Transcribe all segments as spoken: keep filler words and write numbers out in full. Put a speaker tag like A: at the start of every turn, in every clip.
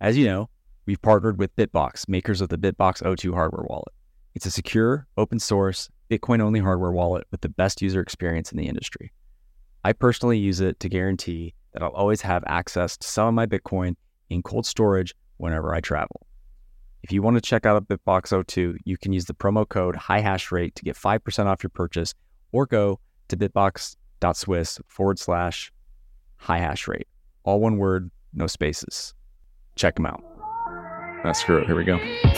A: As you know, we've partnered with Bitbox, makers of the Bitbox O two hardware wallet. It's a secure, open source, Bitcoin-only hardware wallet with the best user experience in the industry. I personally use it to guarantee that I'll always have access to some of my Bitcoin in cold storage whenever I travel. If you want to check out a Bitbox O two, you can use the promo code HIGHHashRate to get five percent off your purchase, or go to bitbox.swiss forward slash HIGHHashRate. All one word, no spaces. Check them out. Ah, screw it. Here we go.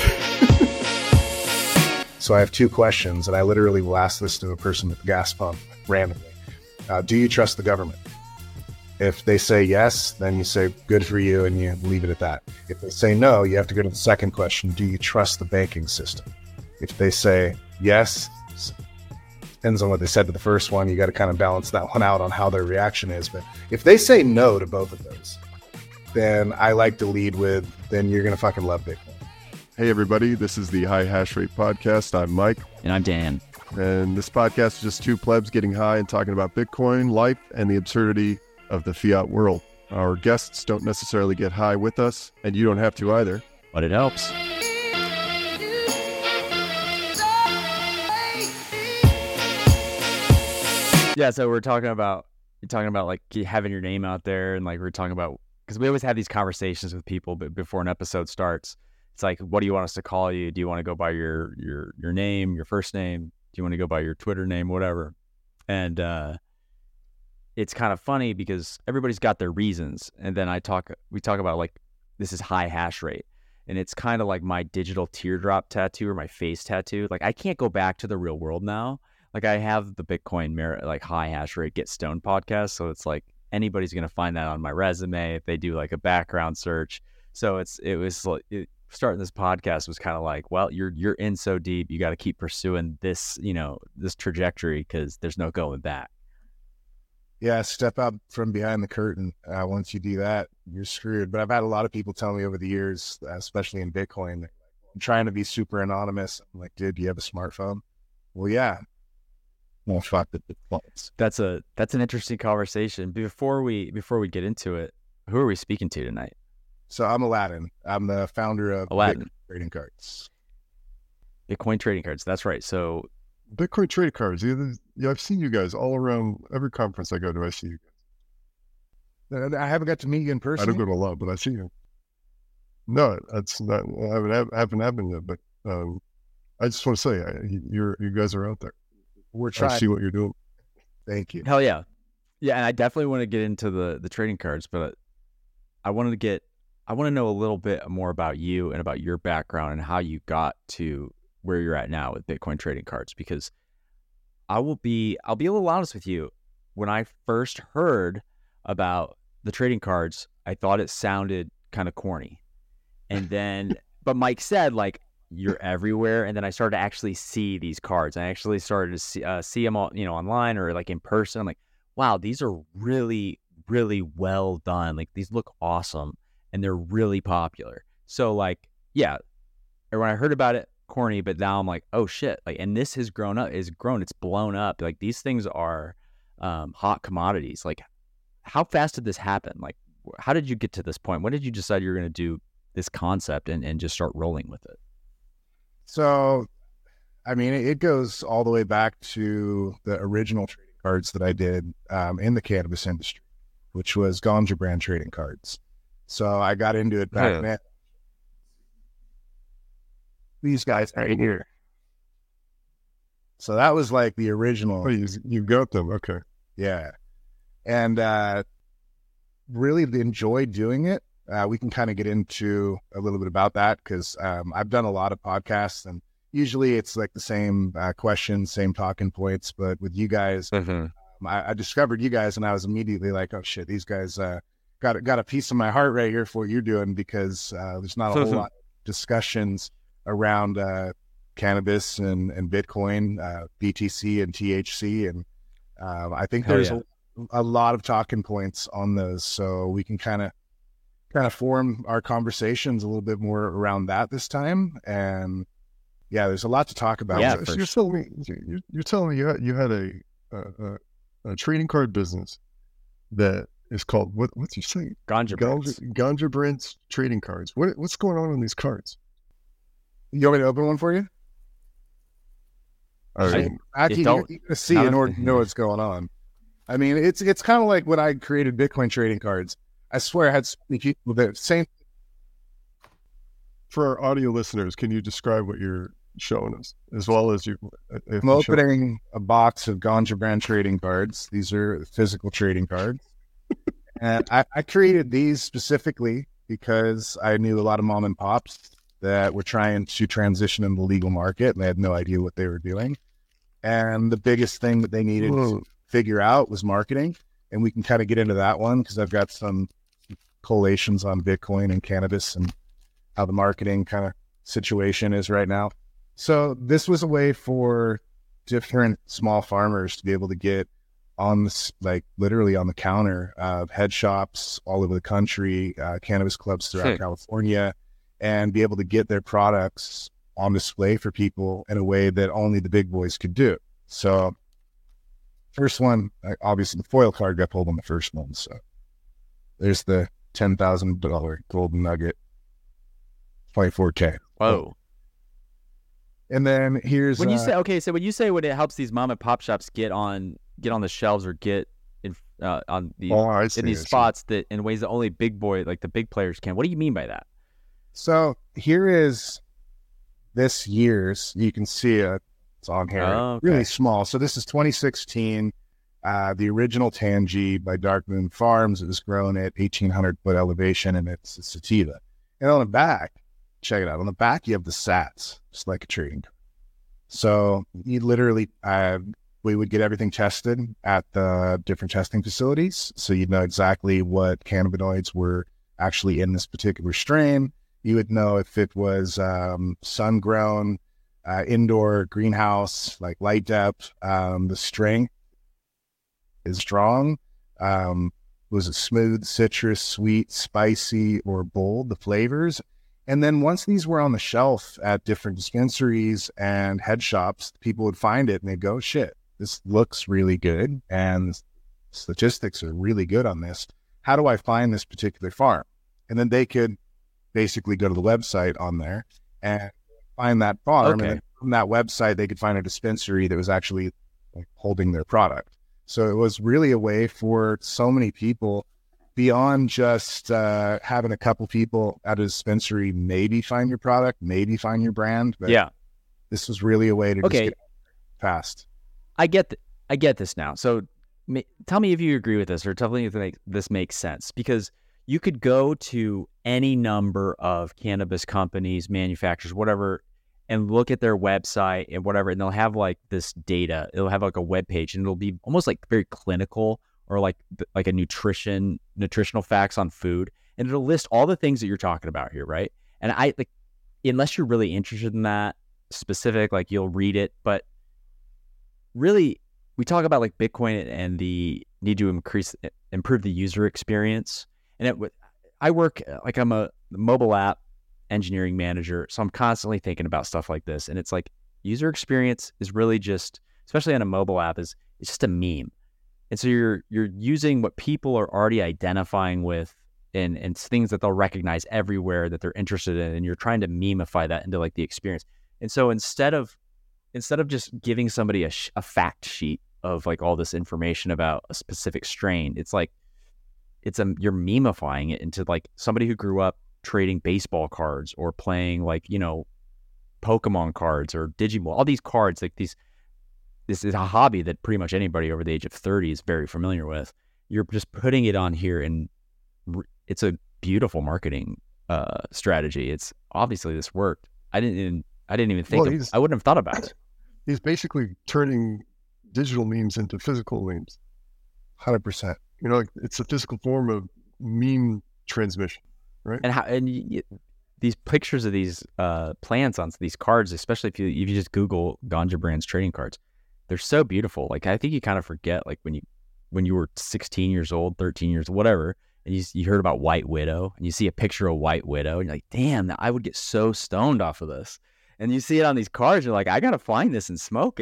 B: So I have two questions, and I literally will ask this to a person at the gas pump randomly. Uh, do you trust the government? If they say yes, then you say, good for you, and you leave it at that. If they say no, you have to go to the second question. Do you trust the banking system? If they say yes, depends on what they said to the first one. You got to kind of balance that one out on how their reaction is. But if they say no to both of those, then I like to lead with, then you're going to fucking love Bitcoin.
C: Hey, everybody. This is the High Hash Rate Podcast. I'm Mike.
A: And I'm Dan.
C: And this podcast is just two plebs getting high and talking about Bitcoin, life, and the absurdity of the fiat world. Our guests don't necessarily get high with us, and you don't have to either.
A: But it helps. Yeah, so we're talking about, you're talking about like having your name out there, and like we're talking about, because we always have these conversations with people, but before an episode starts, it's like, what do you want us to call you? Do you want to go by your your your name, your first name? Do you want to go by your Twitter name, whatever? And uh, it's kind of funny because everybody's got their reasons. And then I talk, we talk about like, this is high hash rate. And it's kind of like my digital teardrop tattoo or my face tattoo. Like I can't go back to the real world now. Like I have the Bitcoin merit, like high hash rate, Get Stoned podcast. So it's like anybody's going to find that on my resume if they do like a background search. So it's, it was like, it, starting this podcast was kind of like, well, you're you're in so deep, you got to keep pursuing this, you know, this trajectory because there's no going back.
B: Yeah, step out from behind the curtain. Uh, once you do that, you're screwed. But I've had a lot of people tell me over the years, especially in Bitcoin, I'm trying to be super anonymous. I'm like, dude, do you have a smartphone? Well, yeah. Well, fuck the Bitcoins.
A: That's a that's an interesting conversation. Before we before we get into it, who are we speaking to tonight?
B: So I'm Aladdin. I'm the founder of
A: Aladdin
B: Bitcoin Trading Cards.
A: Bitcoin Trading Cards. That's right. So
C: Bitcoin Trading Cards. Yeah, yeah, I've seen you guys all around every conference I go to. I see you
B: guys. I haven't got to meet you in person.
C: I don't go to a lot, but I see you. No, that's not. I haven't, I haven't happened yet, but um, I just want to say, I, you're you guys are out there.
B: We're trying.
C: I see what you're doing.
B: Thank you.
A: Hell yeah, yeah. And I definitely want to get into the the trading cards, but I wanted to get. I want to know a little bit more about you and about your background and how you got to where you're at now with Bitcoin Trading Cards, because I will be, I'll be a little honest with you. When I first heard about the trading cards, I thought it sounded kind of corny. And then, but Mike said like, you're everywhere. And then I started to actually see these cards. I actually started to see, uh, see them all, you know, online or like in person. I'm like, wow, these are really, really well done. Like these look awesome. And they're really popular. So like, yeah, when I heard about it, corny, but now I'm like, oh shit. Like, and this has grown up, is grown, it's blown up. Like these things are um, hot commodities. Like how fast did this happen? Like, how did you get to this point? When did you decide you're going to do this concept and, and just start rolling with it?
B: So, I mean, it goes all the way back to the original trading cards that I did um, in the cannabis industry, which was Ganja brand trading cards. So I got into it back
C: yeah.
B: then. These guys right here. So that was like the original.
C: Oh, you, you got them. Okay.
B: Yeah. And uh, really enjoyed doing it. Uh, we can kind of get into a little bit about that because um, I've done a lot of podcasts and usually it's like the same uh, questions, same talking points. But with you guys,
A: mm-hmm.
B: um, I, I discovered you guys and I was immediately like, oh shit, these guys uh, got, got a piece of my heart right here for what you're doing because uh, there's not a whole lot of discussions around uh, cannabis and, and Bitcoin, uh, B T C and T H C. And um, I think
A: Hell
B: there's
A: yeah.
B: a, a lot of talking points on those. So we can kind of kind of form our conversations a little bit more around that this time. And yeah, there's a lot to talk about.
A: Yeah,
C: so,
A: for
C: so you're telling me, you're, you're telling me you had, you had a, a, a trading card business that is called what? What's your saying?
A: Ganja Brands.
C: Ganja, Ganja Brands trading cards. What what's going on on these cards?
B: You want me to open one for you?
C: I mean,
B: Actually, you
A: don't-
B: you gotta see
A: not
B: in
A: a-
B: order to know what's going on. I mean, it's it's kind of like when I created Bitcoin trading cards. I swear, I had so many people that same.
C: for our audio listeners, can you describe what you're showing us, as well as you? If
B: I'm
C: you show-
B: opening a box of Ganja Brand trading cards. These are physical trading cards, and I, I created these specifically because I knew a lot of mom and pops that were trying to transition in the legal market, and they had no idea what they were doing. And the biggest thing that they needed
C: Whoa.
B: to figure out was marketing. And we can kind of get into that one because I've got some collations on Bitcoin and cannabis and how the marketing kind of situation is right now. So this was a way for different small farmers to be able to get on this, like literally on the counter of head shops all over the country, uh, cannabis clubs throughout
A: Sick.
B: California, and be able to get their products on display for people in a way that only the big boys could do. So first one, uh, obviously the foil card got pulled on the first one. So there's the ten thousand dollars golden nugget, twenty-four K.
A: Whoa.
B: And then here's
A: When you
B: uh,
A: say okay, so when you say when it helps these mom and pop shops get on get on the shelves or get in uh, on the
C: Oh, I see.
A: in these
C: I see.
A: spots that in ways that only big boy like the big players can. What do you mean by that?
B: So here is this year's, you can see it, it's on here,
A: Oh, okay.
B: really small. So this is twenty sixteen, uh, the original Tangy by Dark Moon Farms. It was grown at eighteen hundred foot elevation, and it's a sativa. And on the back, check it out. On the back, you have the sats, just like a trading card. So you literally, uh, we would get everything tested at the different testing facilities. So you'd know exactly what cannabinoids were actually in this particular strain. You would know if it was um, sun-grown, uh, indoor greenhouse, like light depth. Um, the strength is strong. Um, was it smooth, citrus, sweet, spicy, or bold, the flavors? And then once these were on the shelf at different dispensaries and head shops, people would find it and they'd go, shit, this looks really good. And statistics are really good on this. How do I find this particular farm? And then they could basically go to the website on there and find that farm.
A: Okay.
B: And then from that website, they could find a dispensary that was actually like, holding their product. So it was really a way for so many people beyond just uh, having a couple people at a dispensary maybe find your product, maybe find your brand. But
A: Yeah.
B: this was really a way to
A: Okay.
B: just get fast.
A: I get th- I get this now. So ma- tell me if you agree with this, or tell me if like, this makes sense, because you could go to any number of cannabis companies, manufacturers, whatever, and look at their website and whatever, and they'll have like this data. It'll have like a web page, and it'll be almost like very clinical or like like a nutrition nutritional facts on food, and it'll list all the things that you're talking about here, right? And I like, unless you're really interested in that specific, like you'll read it, but really, we talk about like Bitcoin and the need to increase, improve the user experience. And it, I work like I'm a mobile app engineering manager, so I'm constantly thinking about stuff like this. And it's like user experience is really just, especially on a mobile app, is it's just a meme. And so you're you're using what people are already identifying with and and things that they'll recognize everywhere that they're interested in, and you're trying to memify that into like the experience. And so instead of instead of just giving somebody a, sh- a fact sheet of like all this information about a specific strain, it's like it's a you're memifying it into like somebody who grew up trading baseball cards or playing like, you know, Pokemon cards or Digimon, all these cards, like these, this is a hobby that pretty much anybody over the age of thirty is very familiar with. You're just putting it on here, and re- it's a beautiful marketing uh, strategy. It's obviously this worked. I didn't even, I didn't even think
C: Well,
A: of,
C: he's-
A: I wouldn't have thought about it.
C: He's basically turning digital memes into physical memes.
B: one hundred percent.
C: You know, like, it's a physical form of meme transmission, right?
A: And how, and y y- these pictures of these uh, plants on these cards, especially if you if you just Google Ganja Brands trading cards, they're so beautiful. Like I think you kind of forget, like when you when you were sixteen years old, thirteen years, whatever, and you s- you heard about White Widow, and you see a picture of White Widow, and you're like, damn, I would get so stoned off of this. And you see it on these cards, you're like, I gotta find this and smoke it.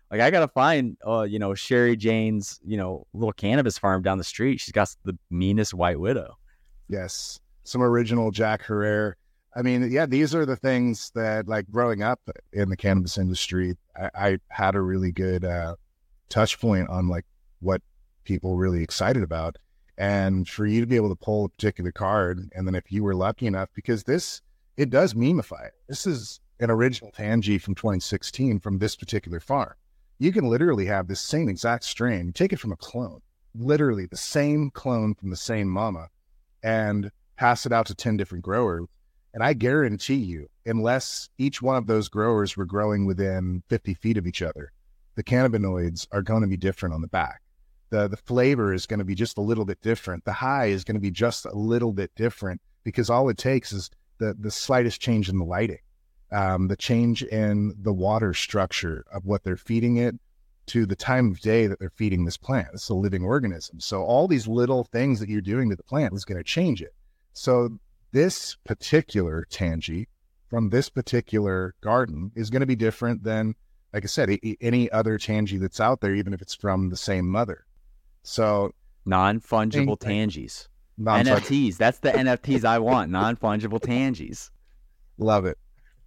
A: Like I gotta find, uh, you know, Sherry Jane's, you know, little cannabis farm down the street. She's got the meanest White Widow.
B: Yes, some original Jack Herrera. I mean, yeah, these are the things that, like, growing up in the cannabis industry, I, I had a really good uh, touch point on like what people were really excited about. And for you to be able to pull a particular card, and then if you were lucky enough, because this, it does memify it. This is an original Tangie from twenty sixteen from this particular farm. You can literally have this same exact strain, take it from a clone, literally the same clone from the same mama, and pass it out to ten different growers. And I guarantee you, unless each one of those growers were growing within fifty feet of each other, the cannabinoids are going to be different on the back. The, the flavor is going to be just a little bit different. The high is going to be just a little bit different, because all it takes is the, the slightest change in the lighting, um, the change in the water structure of what they're feeding it, to the time of day that they're feeding this plant. It's a living organism. So all these little things that you're doing to the plant is going to change it. So this particular Tangie from this particular garden is going to be different than, like I said, any other Tangie that's out there, even if it's from the same mother. So
A: non-fungible Tangies, non-fungible. N F Ts. That's the N F Ts I want. Non-fungible Tangies.
B: Love it.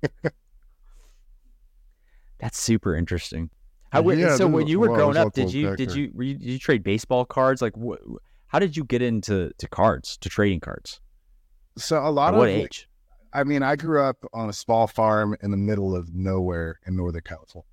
A: That's super interesting. How,
C: yeah,
A: so when you were
C: well,
A: growing up, did you did you, you did you trade baseball cards? Like, wh- how did you get into to cards, to trading cards?
B: So a lot
A: At
B: of
A: what age?
B: I mean, I grew up on a small farm in the middle of nowhere in Northern California.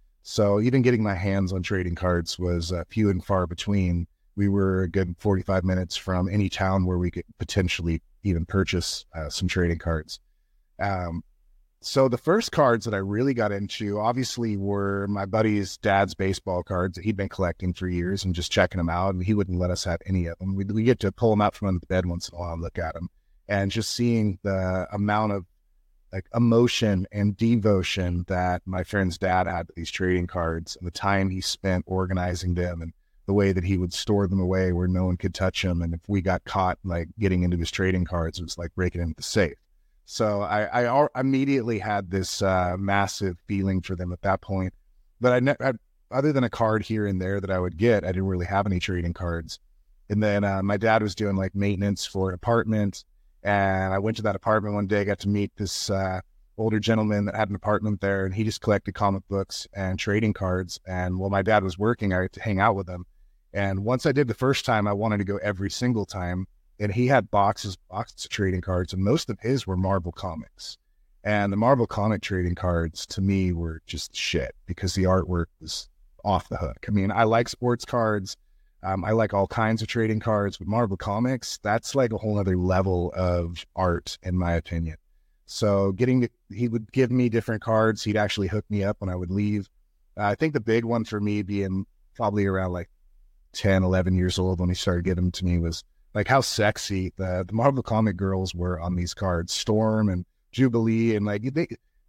B: So even getting my hands on trading cards was uh, few and far between. We were a good forty-five minutes from any town where we could potentially even purchase uh, some trading cards. Um, so the first cards that I really got into, obviously, were my buddy's dad's baseball cards that he'd been collecting for years and just checking them out. And he wouldn't let us have any of them. We we get to pull them out from under the bed once in a while and look at them. And just seeing the amount of like emotion and devotion that my friend's dad had to these trading cards, and the time he spent organizing them, and the way that he would store them away where no one could touch them. And if we got caught like getting into his trading cards, it was like breaking into the safe. So I, I immediately had this uh, massive feeling for them at that point. But I, ne- I, other than a card here and there that I would get, I didn't really have any trading cards. And then uh, my dad was doing like maintenance for an apartment. And I went to that apartment one day, got to meet this uh, older gentleman that had an apartment there, and he just collected comic books and trading cards. And while my dad was working, I got to hang out with him. And once I did the first time, I wanted to go every single time. And he had boxes, boxes of trading cards, and most of his were Marvel comics. And the Marvel comic trading cards to me were just shit, because the artwork was off the hook. I mean, I like sports cards. Um, I like all kinds of trading cards, but Marvel Comics, that's like a whole other level of art, in my opinion. So getting, to, he would give me different cards. He'd actually hook me up when I would leave. Uh, I think the big one for me being probably around like ten, eleven years old when he started giving them to me was like how sexy the, the Marvel comic girls were on these cards, Storm and Jubilee. And like they,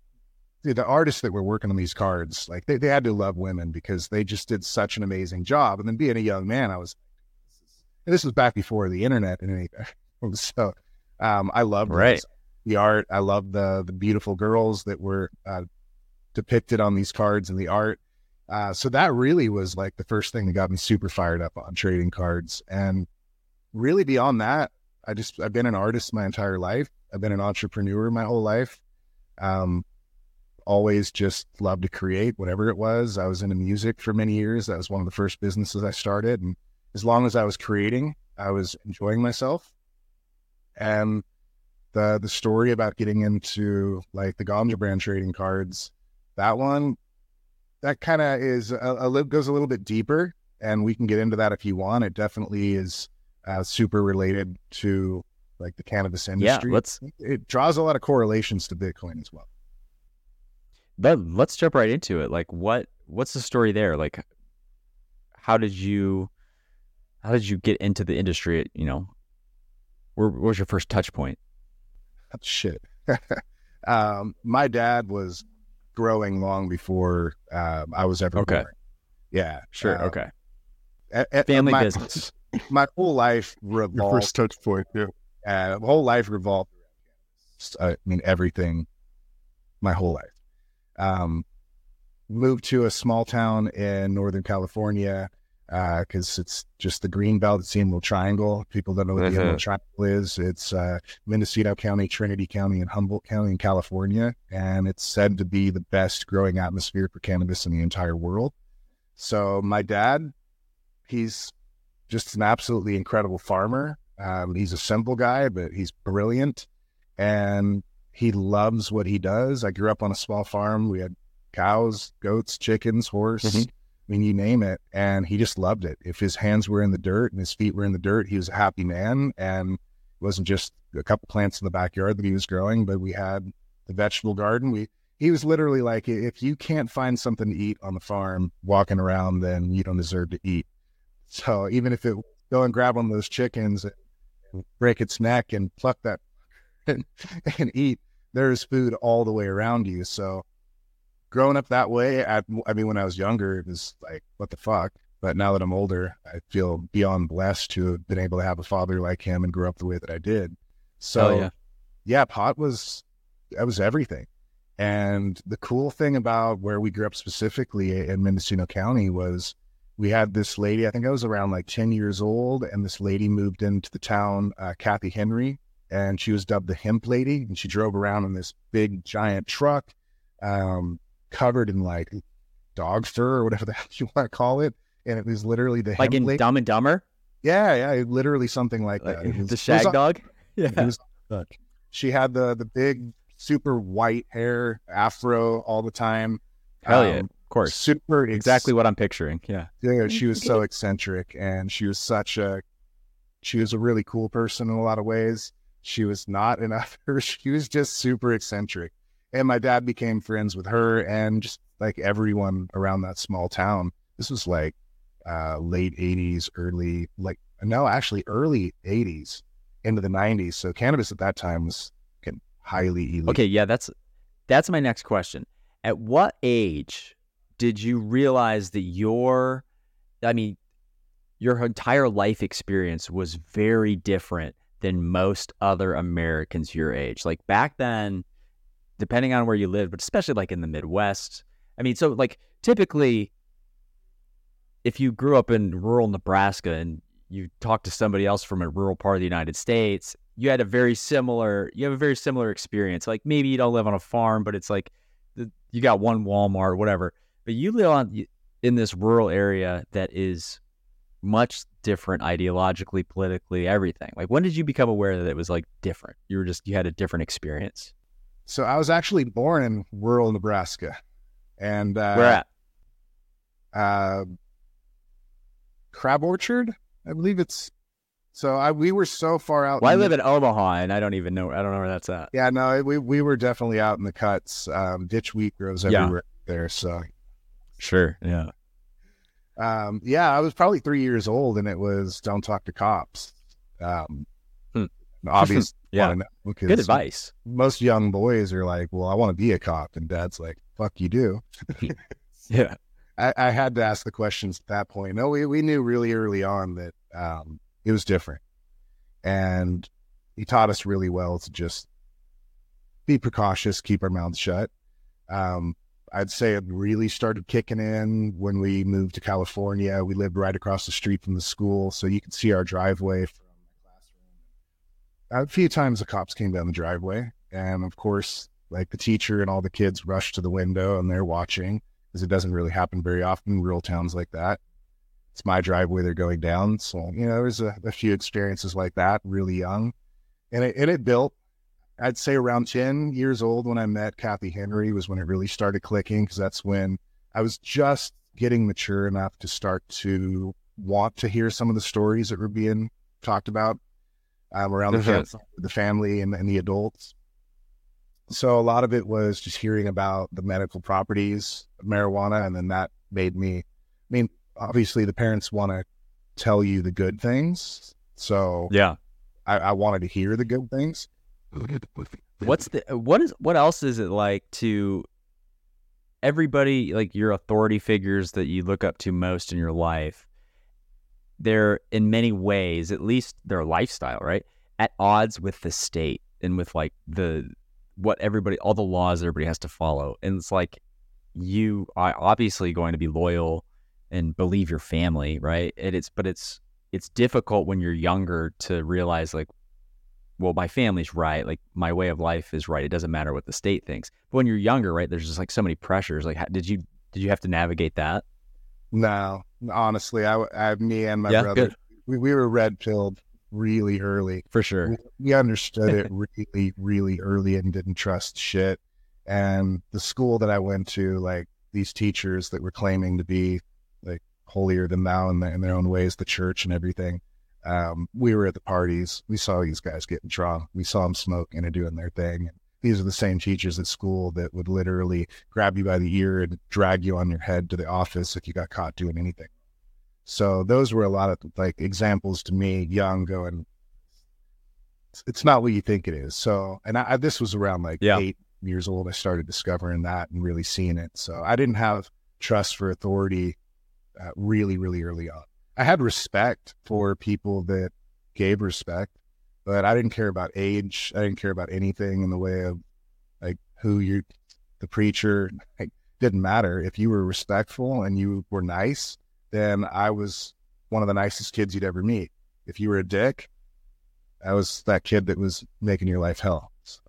B: the artists that were working on these cards, like they, they had to love women, because they just did such an amazing job. And then being a young man, I was, and this was back before the internet and anything. So um, I loved
A: right.
B: this, the art. I loved the the beautiful girls that were uh, depicted on these cards and the art. Uh, so that really was like the first thing that got me super fired up on trading cards. And really beyond that, I just, I've been an artist my entire life. I've been an entrepreneur my whole life. Um, always just loved to create whatever it was. I was into music for many years. That was one of the first businesses I started. And as long as I was creating, I was enjoying myself. And the the story about getting into like the Ganja brand trading cards, that one, that kind of is a, a goes a little bit deeper, and we can get into that if you want. It definitely is uh, super related to like the cannabis industry.
A: Yeah, let's.
B: It draws a lot of correlations to Bitcoin as well.
A: But let's jump right into it. Like, what what's the story there? Like, how did you how did you get into the industry? You know, where, where was your first touch point?
B: Shit. um, my dad was growing long before um, I was ever
A: okay.
B: born. Yeah,
A: sure.
B: Um,
A: okay.
B: At, at,
A: Family
B: my,
A: business.
B: My whole life revolved.
C: Your first touch point. Yeah.
B: Uh, my whole life revolved. I mean, everything. My whole life. Um, moved to a small town in Northern California because uh, it's just the green belt. It's the Emerald Triangle. People don't know what the Emerald Triangle is. It's uh, Mendocino County, Trinity County, and Humboldt County in California. And it's said to be the best growing atmosphere for cannabis in the entire world. So my dad, he's just an absolutely incredible farmer. Um, he's a simple guy, but he's brilliant. And he loves what he does. I grew up on a small farm. We had cows, goats, chickens, horse. Mm-hmm. I mean, you name it. And he just loved it. If his hands were in the dirt and his feet were in the dirt, he was a happy man. And it wasn't just a couple plants in the backyard that he was growing, but we had the vegetable garden. We, he was literally like, if you can't find something to eat on the farm walking around, then you don't deserve to eat. So even if it go and grab one of those chickens and break its neck and pluck that and, and eat, there's food all the way around you. So growing up that way, I, I mean, when I was younger, it was like, what the fuck? But now that I'm older, I feel beyond blessed to have been able to have a father like him and grow up the way that I did. So, oh, yeah. yeah, pot was, that was everything. And the cool thing about where we grew up specifically in Mendocino County was we had this lady, I think I was around like ten years old, and this lady moved into the town, uh, Kathy Henry, and she was dubbed the hemp lady. And she drove around in this big giant truck, um, covered in like dog fur or whatever the hell you want to call it. And it was literally the
A: like
B: hemp
A: in
B: lady.
A: Dumb and Dumber?
B: Yeah, yeah, literally something like, like that. It was,
A: the shag
B: it was,
A: dog?
B: Yeah. It was, she had the, the big, super white hair, afro all the time.
A: Hell yeah,
B: um,
A: of course.
B: Super.
A: Exactly what I'm picturing, yeah.
B: Yeah, she was so eccentric, and she was such a, she was a really cool person in a lot of ways. She was not in others. She was just super eccentric. And my dad became friends with her and just like everyone around that small town. This was like uh, late eighties, early, like, no, actually early eighties into the nineties. So cannabis at that time was highly illegal.
A: Okay, yeah, that's that's my next question. At what age did you realize that your, I mean, your entire life experience was very different than most other Americans your age? Like back then, depending on where you lived, but especially like in the Midwest. I mean, so like typically, if you grew up in rural Nebraska and you talk to somebody else from a rural part of the United States, you had a very similar, you have a very similar experience. Like maybe you don't live on a farm, but it's like the, you got one Walmart, whatever. But you live on in this rural area that is much different ideologically, politically, everything. Like when did you become aware that it was like different? You were just, you had a different experience.
B: So I was actually born in rural Nebraska. And uh,
A: where at?
B: Uh, Crab Orchard, I believe it's. So I we were so far out.
A: Well, I live the, in Omaha, and I don't even know. I don't know where that's at.
B: Yeah, no, we we were definitely out in the cuts. Um, ditch wheat grows everywhere yeah. there. So
A: sure, yeah,
B: um, yeah. I was probably three years old, and it was don't talk to cops. Um,
A: hmm.
B: Obviously,
A: yeah. Good advice.
B: Most young boys are like, "Well, I want to be a cop," and Dad's like, "Fuck, you do."
A: yeah.
B: I, I had to ask the questions at that point. No, we we knew really early on that. Um, It was different. And he taught us really well to just be precautious, keep our mouths shut. Um, I'd say it really started kicking in when we moved to California. We lived right across the street from the school, so you could see our driveway from my classroom. A few times the cops came down the driveway. And of course, like the teacher and all the kids rushed to the window and they're watching, because it doesn't really happen very often in rural towns like that. It's my driveway they're going down. So, you know, there's a, a few experiences like that, really young. And it, and it built, I'd say around ten years old when I met Kathy Henry was when it really started clicking, because that's when I was just getting mature enough to start to want to hear some of the stories that were being talked about um, around the, fam- the family and, and the adults. So a lot of it was just hearing about the medical properties of marijuana. And then that made me, I mean, obviously the parents want to tell you the good things. So
A: yeah,
B: I, I wanted to hear the good things.
A: What's the, what is, what else is it like to everybody, like your authority figures that you look up to most in your life? They're in many ways, at least their lifestyle, right, at odds with the state and with like the, what everybody, all the laws everybody has to follow. And it's like, you are obviously going to be loyal and believe your family, right? And it's, but it's, it's difficult when you're younger to realize like, well, my family's right. Like my way of life is right. It doesn't matter what the state thinks. But when you're younger, right, there's just like so many pressures. Like, how, did you, did you have to navigate that?
B: No, honestly, I, I me and my
A: Yeah,
B: brother,
A: good.
B: we, we were red pilled really early.
A: For sure.
B: We, we understood it really, really early and didn't trust shit. And the school that I went to, like these teachers that were claiming to be like holier than thou in, the, in their own ways, the church and everything. Um, we were at the parties. We saw these guys getting drunk. We saw them smoking and doing their thing. And these are the same teachers at school that would literally grab you by the ear and drag you on your head to the office if you got caught doing anything. So those were a lot of like examples to me, young, going, it's not what you think it is. So, and I, this was around like
A: yeah.
B: eight years old. I started discovering that and really seeing it. So I didn't have trust for authority uh, really, really early on. I had respect for people that gave respect, but I didn't care about age. I didn't care about anything in the way of like who you, the preacher, like, didn't matter. If you were respectful and you were nice, then I was one of the nicest kids you'd ever meet. If you were a dick, I was that kid that was making your life hell.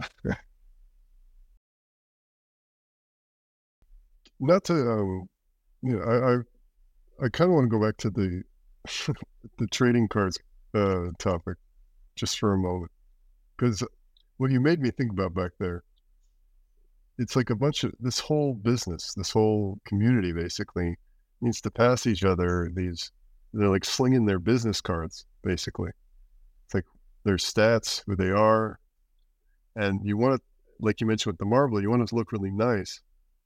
C: Not to, um, you know, I, I, I kind of want to go back to the, the trading cards uh, topic just for a moment, because what you made me think about back there, it's like a bunch of this whole business, this whole community basically needs to pass each other. These, they're like slinging their business cards basically. It's like their stats, who they are, and you want to, like you mentioned with the marble, you want it to look really nice.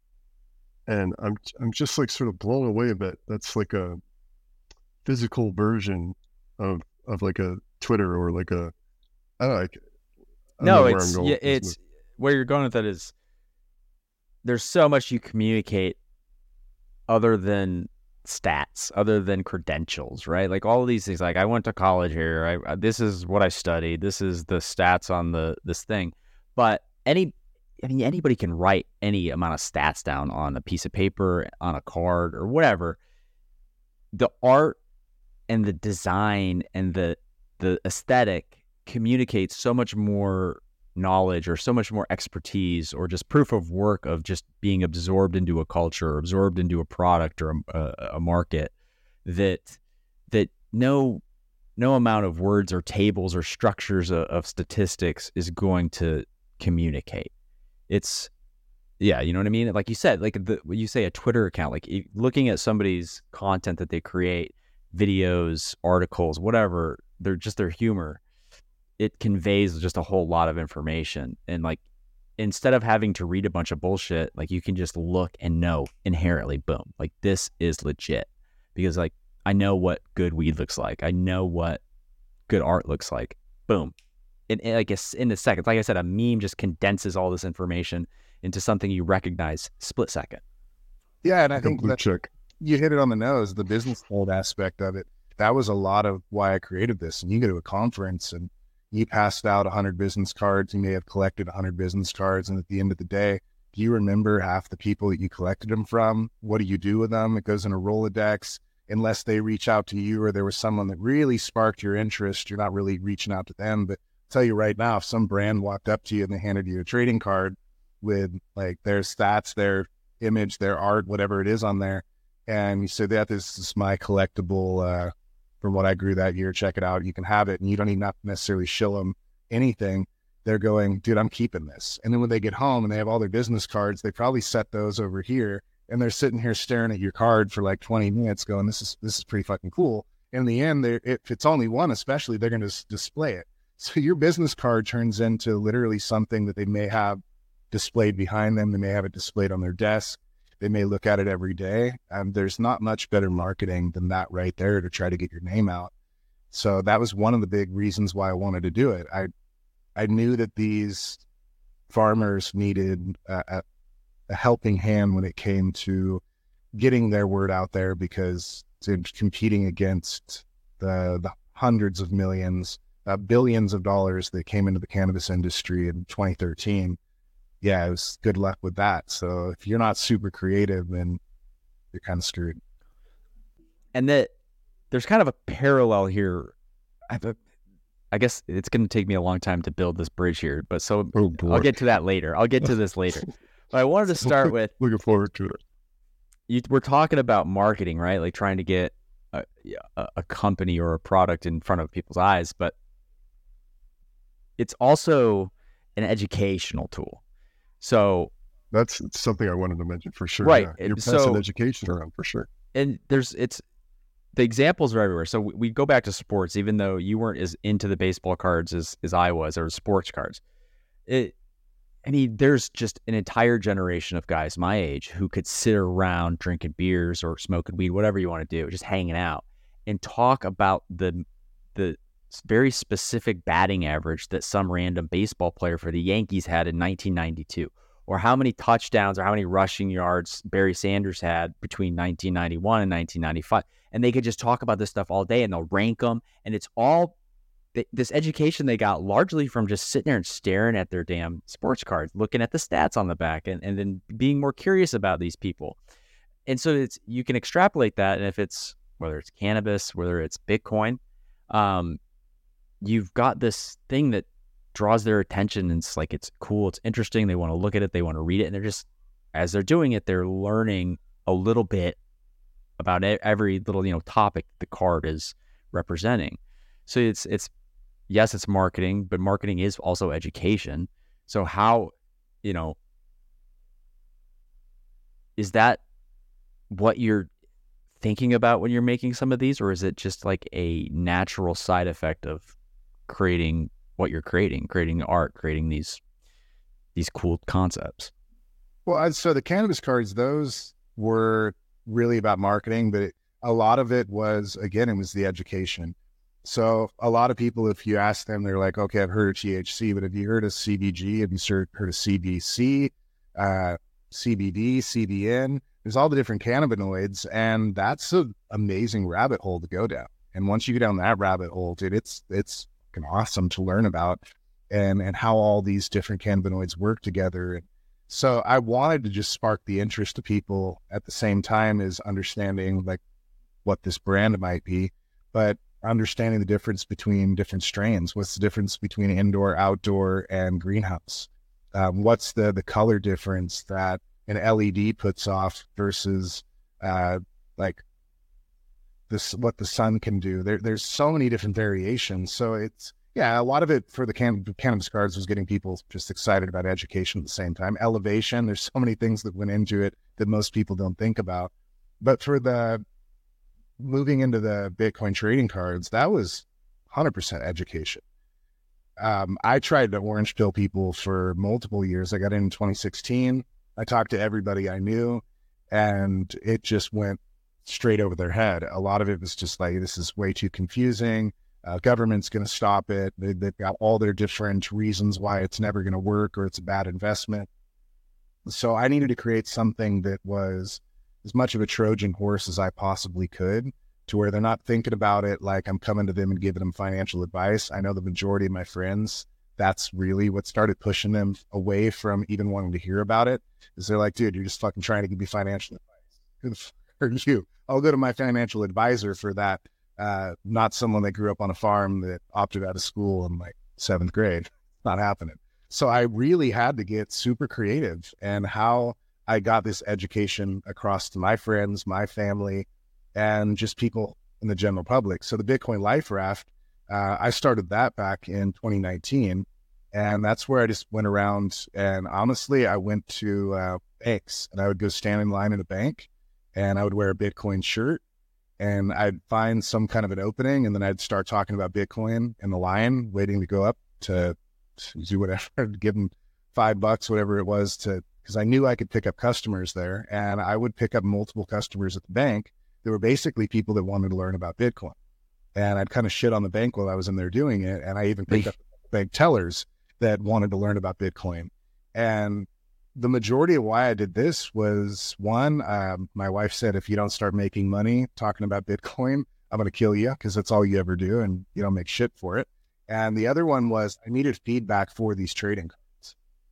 C: And I'm I'm just like sort of blown away a bit. That's like a physical version of of like a Twitter or like a I don't know. Like, I don't
A: no,
C: know where
A: it's
C: I'm going
A: yeah,
C: with this,
A: it's where you're going with that is there's so much you communicate other than stats, other than credentials, right? Like all of these things. Like I went to college here. I this is what I studied. This is the stats on the this thing. But any I mean, anybody can write any amount of stats down on a piece of paper, on a card, or whatever. The art and the design and the the aesthetic communicates so much more knowledge or so much more expertise or just proof of work of just being absorbed into a culture or absorbed into a product or a, a market that that no no amount of words or tables or structures of, of statistics is going to communicate. It's, yeah, you know what I mean? Like you said, like the, when you say a Twitter account, like looking at somebody's content that they create, videos, articles, whatever, they're just their humor, it conveys just a whole lot of information. And like, instead of having to read a bunch of bullshit, like you can just look and know inherently, boom, like this is legit. Because like, I know what good weed looks like. I know what good art looks like. Boom. In, in, I guess in a second, like I said, a meme just condenses all this information into something you recognize split second.
B: Yeah, and I
C: like a
B: think
C: blue
B: that
C: check.
B: you hit it on the nose. The business world aspect of it, that was a lot of why I created this. And you go to a conference and you passed out one hundred business cards. You may have collected one hundred business cards, and at the end of the day, do you remember half the people that you collected them from? What do you do with them? It goes in a Rolodex. Unless they reach out to you or there was someone that really sparked your interest, you're not really reaching out to them. But tell you right now, if some brand walked up to you and they handed you a trading card with like their stats, their image, their art, whatever it is on there, and you say that this is my collectible uh, from what I grew that year, check it out, you can have it, and you don't even have to necessarily show them anything. They're going, dude, I'm keeping this. And then when they get home and they have all their business cards, they probably set those over here, and they're sitting here staring at your card for like twenty minutes going, this is this is pretty fucking cool. In the end, if it's only one especially, they're going to display it. So your business card turns into literally something that they may have displayed behind them. They may have it displayed on their desk. They may look at it every day. And there's not much better marketing than that right there to try to get your name out. So that was one of the big reasons why I wanted to do it. I I knew that these farmers needed a, a helping hand when it came to getting their word out there, because competing against the, the hundreds of millions, Uh, billions of dollars that came into the cannabis industry in twenty thirteen, yeah, it was good luck with that. So if you're not super creative, then you're kind of screwed.
A: And that there's kind of a parallel here. I, have a, I guess it's going to take me a long time to build this bridge here, but so
C: Oh,
A: I'll get to that later. I'll get to this later. But I wanted to start with,
C: looking forward to it.
A: You, we're talking about marketing, right? Like trying to get a, a, a company or a product in front of people's eyes, but it's also an educational tool. So
C: that's something I wanted to mention for sure.
A: Right.
C: Yeah. You're
A: So-
C: passing education around for sure.
A: and there's it's the examples are everywhere. So we, we go back to sports, even though you weren't as into the baseball cards as, as I was, or sports cards. It, I mean, there's just an entire generation of guys my age who could sit around drinking beers or smoking weed, whatever you want to do, just hanging out and talk about the the very specific batting average that some random baseball player for the Yankees had in nineteen ninety-two, or how many touchdowns or how many rushing yards Barry Sanders had between nineteen ninety-one and nineteen ninety-five. And they could just talk about this stuff all day and they'll rank them. And it's all th- this education they got largely from just sitting there and staring at their damn sports cards, looking at the stats on the back, and, and then being more curious about these people. And so it's you can extrapolate that. And if it's whether it's cannabis, whether it's Bitcoin, um, you've got this thing that draws their attention, and it's like, it's cool, it's interesting, they want to look at it, they want to read it, and they're just, as they're doing it, they're learning a little bit about every little, you know, topic the card is representing. So it's, it's, yes, it's marketing, but marketing is also education. So how, you know, is that what you're thinking about when you're making some of these, or is it just like a natural side effect of creating what you're creating, creating art, creating these these cool concepts?
B: Well, I- so the cannabis cards, those were really about marketing, but it, a lot of it was, again, it was the education. So a lot of people, if you ask them, they're like, okay, I've heard of T H C, but have you heard of C B G? Have you heard heard of C B C, uh, C B D, C B N? There's all the different cannabinoids, and that's an amazing rabbit hole to go down. And once you go down that rabbit hole, dude, it's it's fucking awesome to learn about, and and how all these different cannabinoids work together. And so I wanted to just spark the interest of people at the same time as understanding like what this brand might be, but understanding the difference between different strains. What's the difference between indoor, outdoor, and greenhouse? Um, what's the the color difference that an L E D puts off versus uh, like this, what the sun can do? There, there's so many different variations. So it's, yeah, a lot of it for the can- cannabis cards was getting people just excited about education at the same time. Elevation, there's so many things that went into it that most people don't think about. But for the moving into the Bitcoin trading cards, that was one hundred percent education. Um, I tried to orange pill people for multiple years. I got in in twenty sixteen. I talked to everybody I knew, and it just went straight over their head. A lot of it was just like, this is way too confusing. Uh, government's going to stop it. They, they've got all their different reasons why it's never going to work, or it's a bad investment. So I needed to create something that was as much of a Trojan horse as I possibly could, to where they're not thinking about it like I'm coming to them and giving them financial advice. I know the majority of my friends, that's really what started pushing them away from even wanting to hear about it, is they're like, dude, you're just fucking trying to give me financial advice. Who the fuck are you? I'll go to my financial advisor for that. Uh, not someone that grew up on a farm that opted out of school in like seventh grade. Not happening. So I really had to get super creative, and how I got this education across to my friends, my family, and just people in the general public. So the Bitcoin Life Raft, uh, I started that back in twenty nineteen, and that's where I just went around, and honestly, I went to uh, banks, and I would go stand in line at a bank, and I would wear a Bitcoin shirt, and I'd find some kind of an opening, and then I'd start talking about Bitcoin in the line, waiting to go up to, to do whatever, give them five bucks, whatever it was, to, because I knew I could pick up customers there, and I would pick up multiple customers at the bank. There were basically people that wanted to learn about Bitcoin, and I'd kind of shit on the bank while I was in there doing it. And I even picked up bank tellers that wanted to learn about Bitcoin. And the majority of why I did this was, one, um, my wife said, if you don't start making money talking about Bitcoin, I'm going to kill you, because that's all you ever do, and you don't make shit for it. And the other one was, I needed feedback for these trading cards.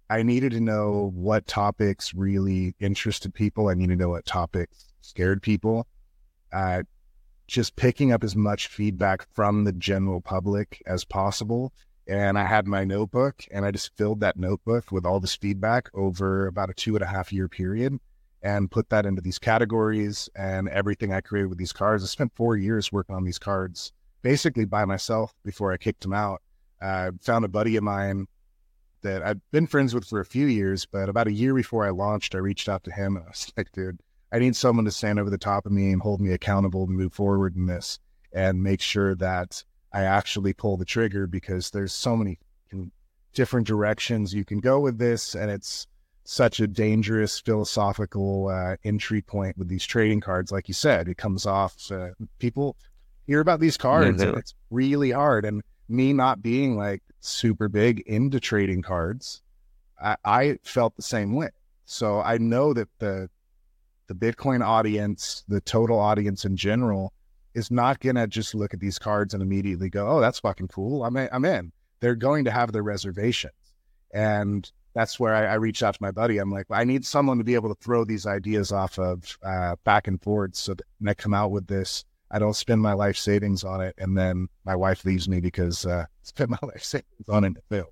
B: I needed to know what topics really interested people. I needed to know what topics scared people. Uh, just picking up as much feedback from the general public as possible. And I had my notebook, and I just filled that notebook with all this feedback over about a two and a half year period and put that into these categories and everything I created with these cards. I spent four years working on these cards basically by myself before I kicked them out. I uh, found a buddy of mine that I've been friends with for a few years, but about a year before I launched, I reached out to him and I was like, dude, I need someone to stand over the top of me and hold me accountable to move forward in this and make sure that I actually pull the trigger, because there's so many different directions you can go with this. And it's such a dangerous philosophical uh, entry point with these trading cards. Like you said, it comes off, uh, people hear about these cards
A: Yeah,
B: and it's really hard. And me not being like super big into trading cards, I, I felt the same way. So I know that the the Bitcoin audience, the total audience in general, is not going to just look at these cards and immediately go, oh, that's fucking cool. I'm in. I'm in. They're going to have their reservations. And that's where I, I reached out to my buddy. I'm like, I need someone to be able to throw these ideas off of uh, back and forth, so that when I come out with this, I don't spend my life savings on it. And then my wife leaves me because uh, I spent my life savings on it and it failed.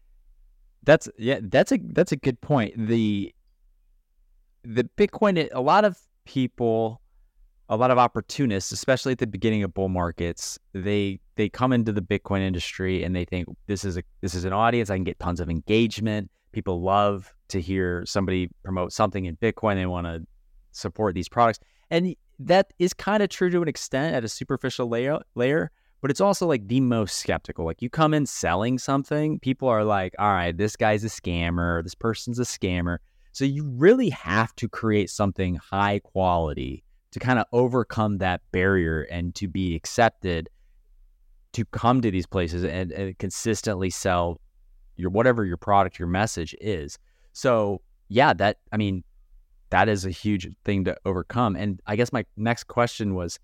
A: That's yeah, that's a that's a good point. The the Bitcoin, a lot of people, a lot of opportunists, especially at the beginning of bull markets, they they come into the Bitcoin industry and they think this is a this is an audience. I can get tons of engagement. People love to hear somebody promote something in Bitcoin. They want to support these products, and that is kind of true to an extent at a superficial layer. Layer, but it's also like the most skeptical. Like you come in selling something, people are like, "All right, this guy's a scammer. This person's a scammer." So you really have to create something high quality to kind of overcome that barrier and to be accepted to come to these places and, and consistently sell your whatever your product, your message is. So yeah, that I mean, that is a huge thing to overcome. And I guess my next question was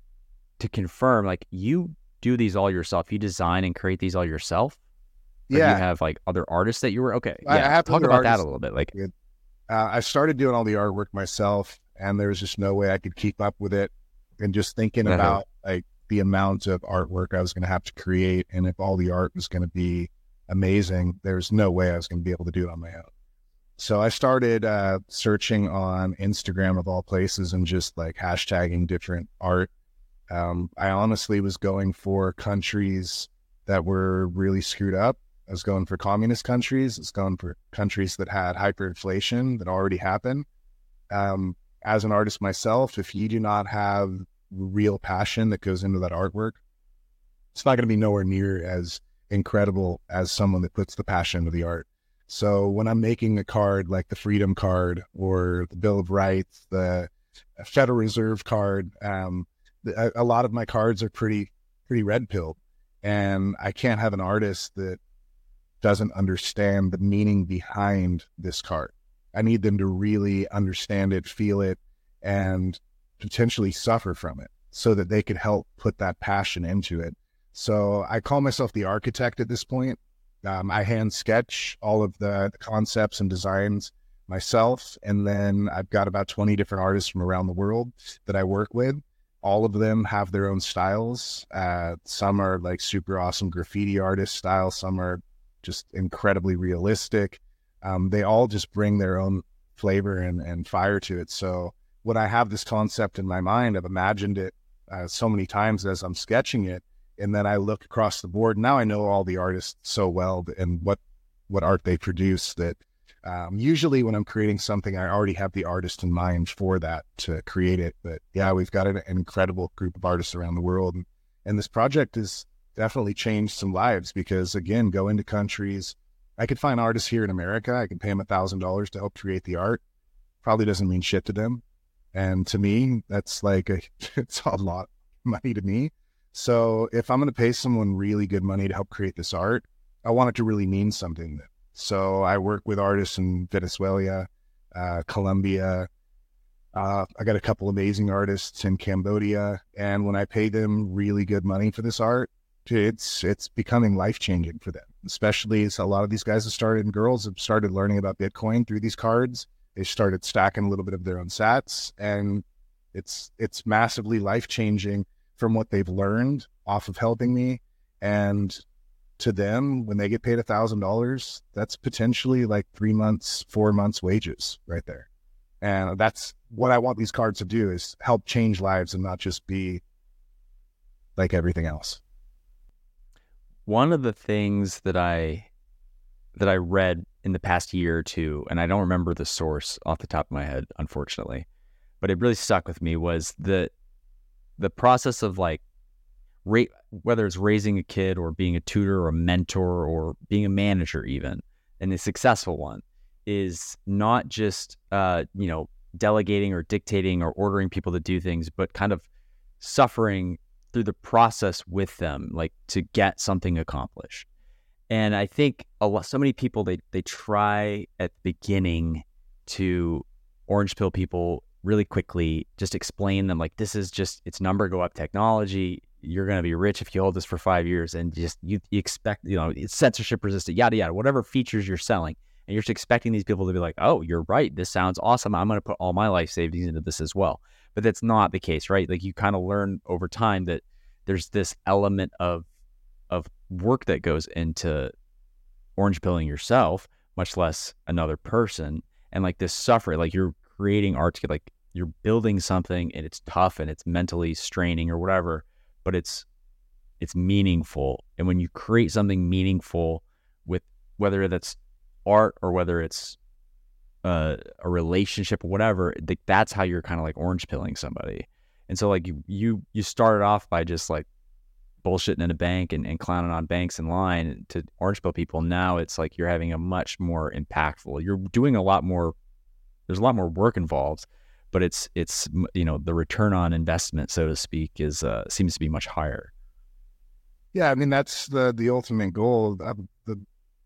A: to confirm, like, you do these all yourself. You design and create these all yourself? Or
B: Yeah.
A: do you have like other artists that you were okay?
B: I-
A: Yeah,
B: I have
A: talk
B: other
A: about that
B: artists-
A: a little bit. Like,
B: Uh, I started doing all the artwork myself, and there was just no way I could keep up with it. And just thinking
A: Uh-huh.
B: about like the amount of artwork I was going to have to create, and if all the art was going to be amazing, there's no way I was going to be able to do it on my own. So I started uh, searching on Instagram of all places and just like hashtagging different art. Um, I honestly was going for countries that were really screwed up. I was going for communist countries. I was going for countries that had hyperinflation that already happened. Um, as an artist myself, if you do not have real passion that goes into that artwork, it's not going to be nowhere near as incredible as someone that puts the passion into the art. So when I'm making a card like the Freedom card or the Bill of Rights, the Federal Reserve card, um, a, a lot of my cards are pretty, pretty red pilled, and I can't have an artist that doesn't understand the meaning behind this card. I need them to really understand it, feel it, and potentially suffer from it so that they could help put that passion into it. So I call myself the architect at this point. Um, I hand sketch all of the, the concepts and designs myself. And then I've got about twenty different artists from around the world that I work with. All of them have their own styles. Uh, some are like super awesome graffiti artist style. Some are just incredibly realistic. Um, they all just bring their own flavor and, and fire to it. So when I have this concept in my mind, I've imagined it uh, so many times as I'm sketching it. And then I look across the board. Now I know all the artists so well and what, what art they produce that um, usually when I'm creating something, I already have the artist in mind for that to create it. But yeah, we've got an incredible group of artists around the world. And, and this project has definitely changed some lives because, again, go into countries. I could find artists here in America. I can pay them a thousand dollars to help create the art. Probably doesn't mean shit to them. And to me, that's like a, it's a lot of money to me. So if I'm going to pay someone really good money to help create this art, I want it to really mean something. So I work with artists in Venezuela, uh, Colombia. Uh, I got a couple amazing artists in Cambodia. And when I pay them really good money for this art, it's, it's becoming life-changing for them. especially as a lot of these guys have started and girls have started learning about Bitcoin through these cards. They started stacking a little bit of their own sats, and it's it's massively life-changing from what they've learned off of helping me. And to them, when they get paid a thousand dollars, that's potentially like three months, four months wages right there. And that's what I want these cards to do, is help change lives and not just be like everything else.
A: One of the things that I that I read in the past year or two, and I don't remember the source off the top of my head, unfortunately, but it really stuck with me, was the the process of like, ra- whether it's raising a kid or being a tutor or a mentor or being a manager even, and a successful one, is not just, uh, you know, delegating or dictating or ordering people to do things, but kind of suffering through the process with them, like to get something accomplished. And I think a lot, so many people, they they try at the beginning to orange pill people really quickly, just explain them like, this is just, it's number go up technology. You're going to be rich if you hold this for five years, and just you, you expect, you know, it's censorship resistant, yada, yada, whatever features you're selling. And you're just expecting these people to be like, oh, you're right, this sounds awesome, I'm going to put all my life savings into this as well. But that's not the case, right? Like, you kind of learn over time that there's this element of of work that goes into orange pilling yourself, much less another person. And like this suffering, like you're creating art, like you're building something, and it's tough and it's mentally straining or whatever, but it's it's meaningful. And when you create something meaningful, with whether that's art or whether it's uh, a relationship or whatever, like that's how you're kind of like orange pilling somebody. And so like you you you started off by just like bullshitting in a bank and, and clowning on banks in line to orange pill people. Now it's like you're having a much more impactful, you're doing a lot more, there's a lot more work involved, but it's it's you know, the return on investment, so to speak, is uh, seems to be much higher.
B: Yeah, I mean, that's the the ultimate goal. Uh, the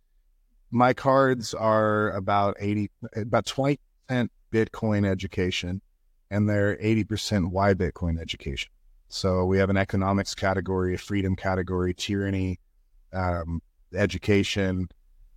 B: my cards are about eighty, about twenty percent Bitcoin education, and they're eighty percent why Bitcoin education. So we have an economics category, a freedom category, tyranny, um, education.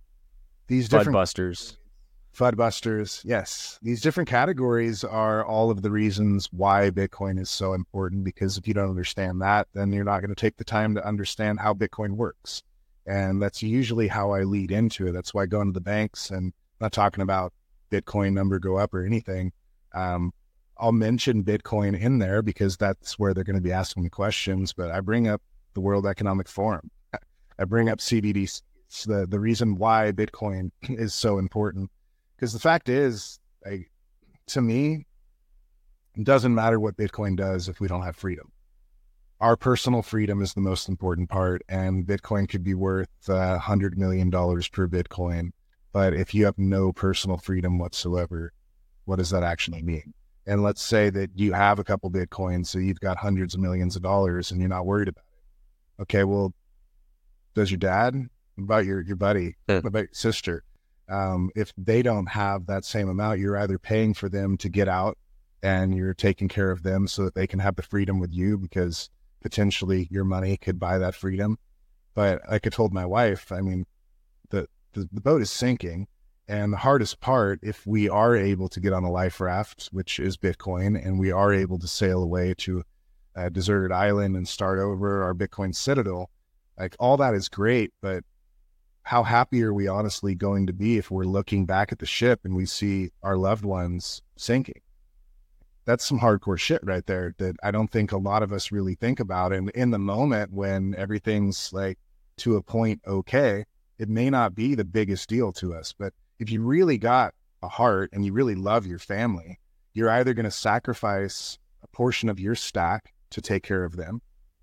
B: These different
A: Fudbusters.
B: Fudbusters, yes. These different categories are all of the reasons why Bitcoin is so important, because if you don't understand that, then you're not going to take the time to understand how Bitcoin works. And that's usually how I lead into it. That's why going to the banks, and I'm not talking about Bitcoin number go up or anything. Um, I'll mention Bitcoin in there because that's where they're going to be asking the questions, but I bring up the World Economic Forum. I bring up C B D C. It's the, the reason why Bitcoin is so important. Because the fact is, like, to me, it doesn't matter what Bitcoin does if we don't have freedom. Our personal freedom is the most important part, and Bitcoin could be worth uh, one hundred million dollars per Bitcoin. But if you have no personal freedom whatsoever, what does that actually mean? And let's say that you have a couple Bitcoins, so you've got hundreds of millions of dollars and you're not worried about it. Okay, well, does your dad? What about your, your buddy?
A: Yeah.
B: What about your sister? Um, if they don't have that same amount, you're either paying for them to get out and you're taking care of them so that they can have the freedom with you, because potentially your money could buy that freedom. But like I told my wife, I mean, the, the, the boat is sinking. And the hardest part, if we are able to get on a life raft, which is Bitcoin, and we are able to sail away to a deserted island and start over our Bitcoin citadel, like all that is great, but how happy are we honestly going to be if we're looking back at the ship and we see our loved ones sinking? That's some hardcore shit right there that I don't think a lot of us really think about. And in the moment when everything's like to a point okay, it may not be the biggest deal to us, but if you really got a heart and you really love your family, you're either going to sacrifice a portion of your stack to take care of them,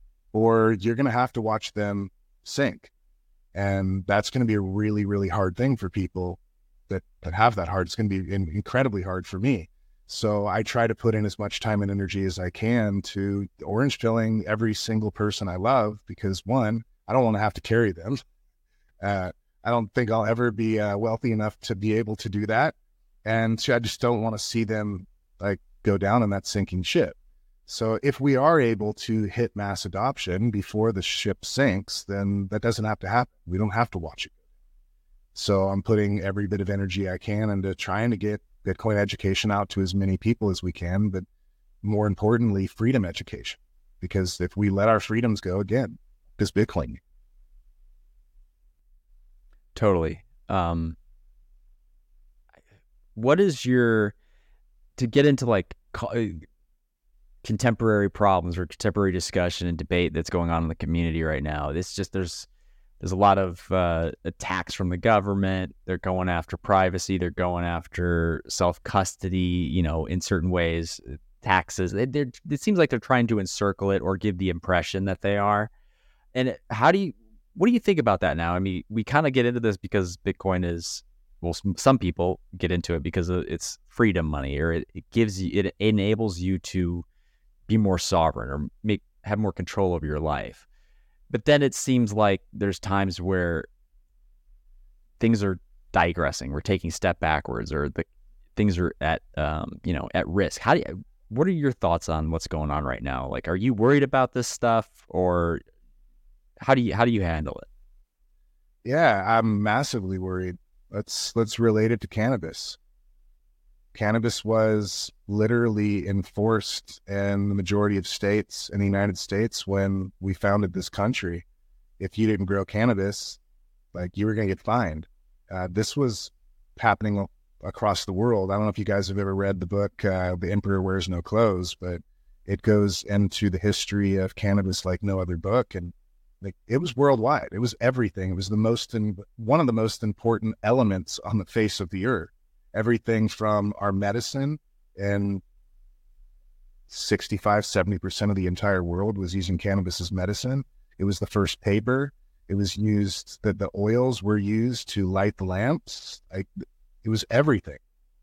B: or you're going to have to watch them sink. And that's going to be a really, really hard thing for people that, that have that heart. It's going to be in, incredibly hard for me. So I try to put in as much time and energy as I can to orange pilling every single person I love, because one, I don't want to have to carry them. Uh, I don't think I'll ever be uh, wealthy enough to be able to do that. And so I just don't want to see them like go down in that sinking ship. So if we are able to hit mass adoption before the ship sinks, then that doesn't have to happen. We don't have to watch it. So I'm putting every bit of energy I can into trying to get Bitcoin education out to as many people as we can, but more importantly, freedom education. Because if we let our freedoms go again, does Bitcoin?
A: Totally. Um, what is your, to get into like co- contemporary problems or contemporary discussion and debate that's going on in the community right now? It's just, there's, there's a lot of uh, attacks from the government. They're going after privacy. They're going after self-custody, you know, in certain ways, taxes. It, it seems like they're trying to encircle it or give the impression that they are. And how do you, what do you think about that now? I mean, we kind of get into this because Bitcoin is, well, some people get into it because it's freedom money, or it, it gives you, it enables you to be more sovereign or make, have more control over your life. But then it seems like there's times where things are digressing. We're taking a step backwards, or the things are at, um, you know, at risk. How do you, what are your thoughts on what's going on right now? Like, are you worried about this stuff, or how do you, how do you handle it?
B: Yeah, I'm massively worried. Let's, let's relate it to cannabis. Cannabis was literally enforced in the majority of states in the United States when we founded this country. If you didn't grow cannabis, like, you were going to get fined. Uh, this was happening across the world. I don't know if you guys have ever read the book, uh, The Emperor Wears No Clothes, but it goes into the history of cannabis like no other book. And like, it was worldwide. It was everything. It was the most, in, one of the most important elements on the face of the earth. Everything from our medicine, and sixty-five, seventy percent of the entire world was using cannabis as medicine. It was the first paper. It was used, that the oils were used to light the lamps. Like, it was everything.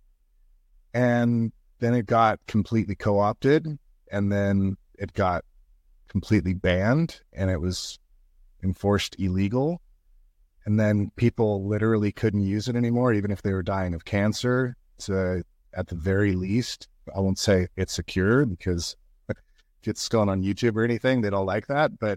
B: And then it got completely co-opted, and then it got completely banned, and it was enforced illegal. And then people literally couldn't use it anymore, even if they were dying of cancer. So at the very least, I won't say it's a cure, because if it's going on YouTube or anything, they don't like that. But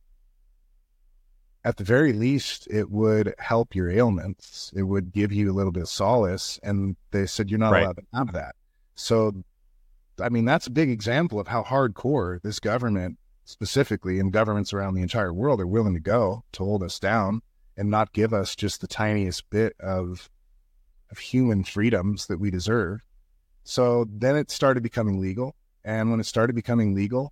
B: at the very least, it would help your ailments. It would give you a little bit of solace. And they said, you're not
A: Right.
B: allowed to have that. So, I mean, that's a big example of how hardcore this government specifically, and governments around the entire world, are willing to go to hold us down and not give us just the tiniest bit of of human freedoms that we deserve. So then it started becoming legal. And when it started becoming legal,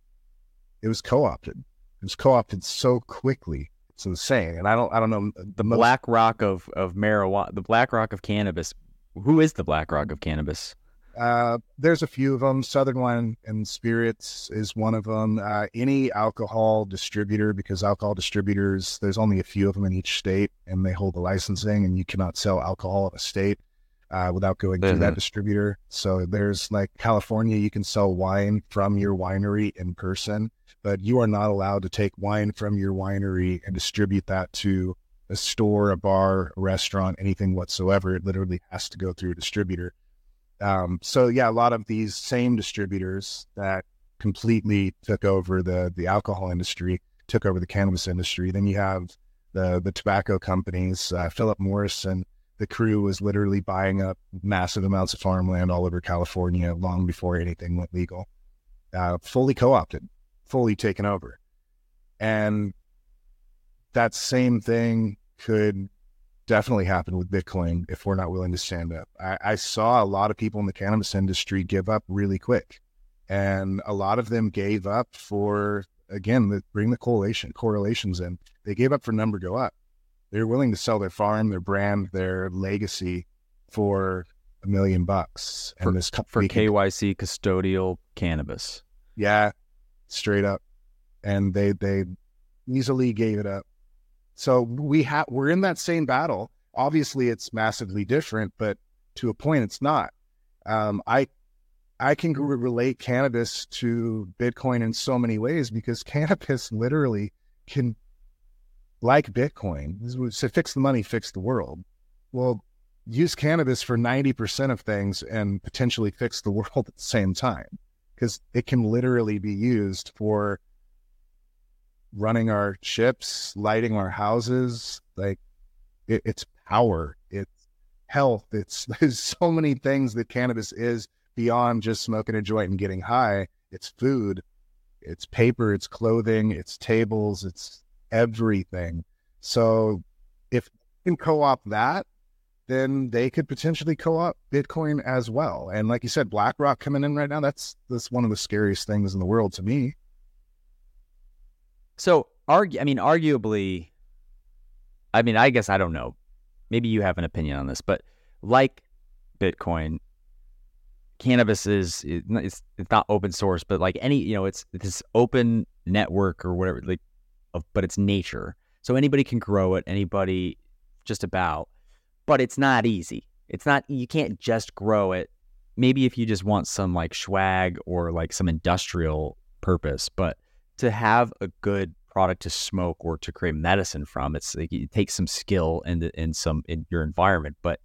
B: it was co-opted. It was co-opted so quickly. It's insane. And I don't I don't know the most...
A: Black Rock of, of marijuana, the Black Rock of cannabis. Who is the Black Rock of cannabis?
B: Uh, there's a few of them. Southern Wine and Spirits is one of them. Uh, any alcohol distributor, because alcohol distributors, there's only a few of them in each state, and they hold the licensing, and you cannot sell alcohol in a state uh, without going
A: Mm-hmm.
B: through that distributor. So there's, like, California, you can sell wine from your winery in person, but you are not allowed to take wine from your winery and distribute that to a store, a bar, a restaurant, anything whatsoever. It literally has to go through a distributor. Um, so yeah, a lot of these same distributors that completely took over the, the alcohol industry, took over the cannabis industry. Then you have the, the tobacco companies. uh, Philip Morris and the crew was literally buying up massive amounts of farmland all over California long before anything went legal, uh, fully co-opted, fully taken over. And that same thing could definitely happen with Bitcoin if we're not willing to stand up. I, I saw a lot of people in the cannabis industry give up really quick, and a lot of them gave up for, again, the, bring the correlation correlations in. They gave up for number go up. They're willing to sell their farm, their brand, their legacy for a million bucks. And
A: For,
B: this
A: for
B: company
A: K Y C custodial cannabis.
B: Yeah, straight up. And they they easily gave it up. So we have we're in that same battle. Obviously, it's massively different, but to a point, it's not. Um, I I can re- relate cannabis to Bitcoin in so many ways, because cannabis literally can, like Bitcoin, this was to fix the money, fix the world. Well, use cannabis for ninety percent of things and potentially fix the world at the same time. because it can literally be used for running our ships, lighting our houses. Like it, it's power, it's health. It's there's so many things that cannabis is beyond just smoking a joint and getting high. It's food, it's paper, it's clothing, it's tables, it's everything. So if you can co-op that, then they could potentially co-op Bitcoin as well. And like you said, BlackRock coming in right now, that's that's one of the scariest things in the world to me.
A: So, argue, I mean, arguably, I mean, I guess I don't know. Maybe you have an opinion on this, but like Bitcoin, cannabis is it's it's not open source, but like any, you know, it's this open network or whatever, like, of, but it's nature. So anybody can grow it, anybody just about, but it's not easy. It's not, you can't just grow it. Maybe if you just want some like swag or like some industrial purpose, but to have a good product to smoke or to create medicine from, it's like it takes some skill and in, in some in your environment. But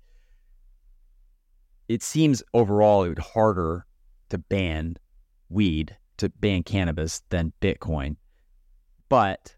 A: it seems overall it would harder to ban weed, to ban cannabis than Bitcoin. But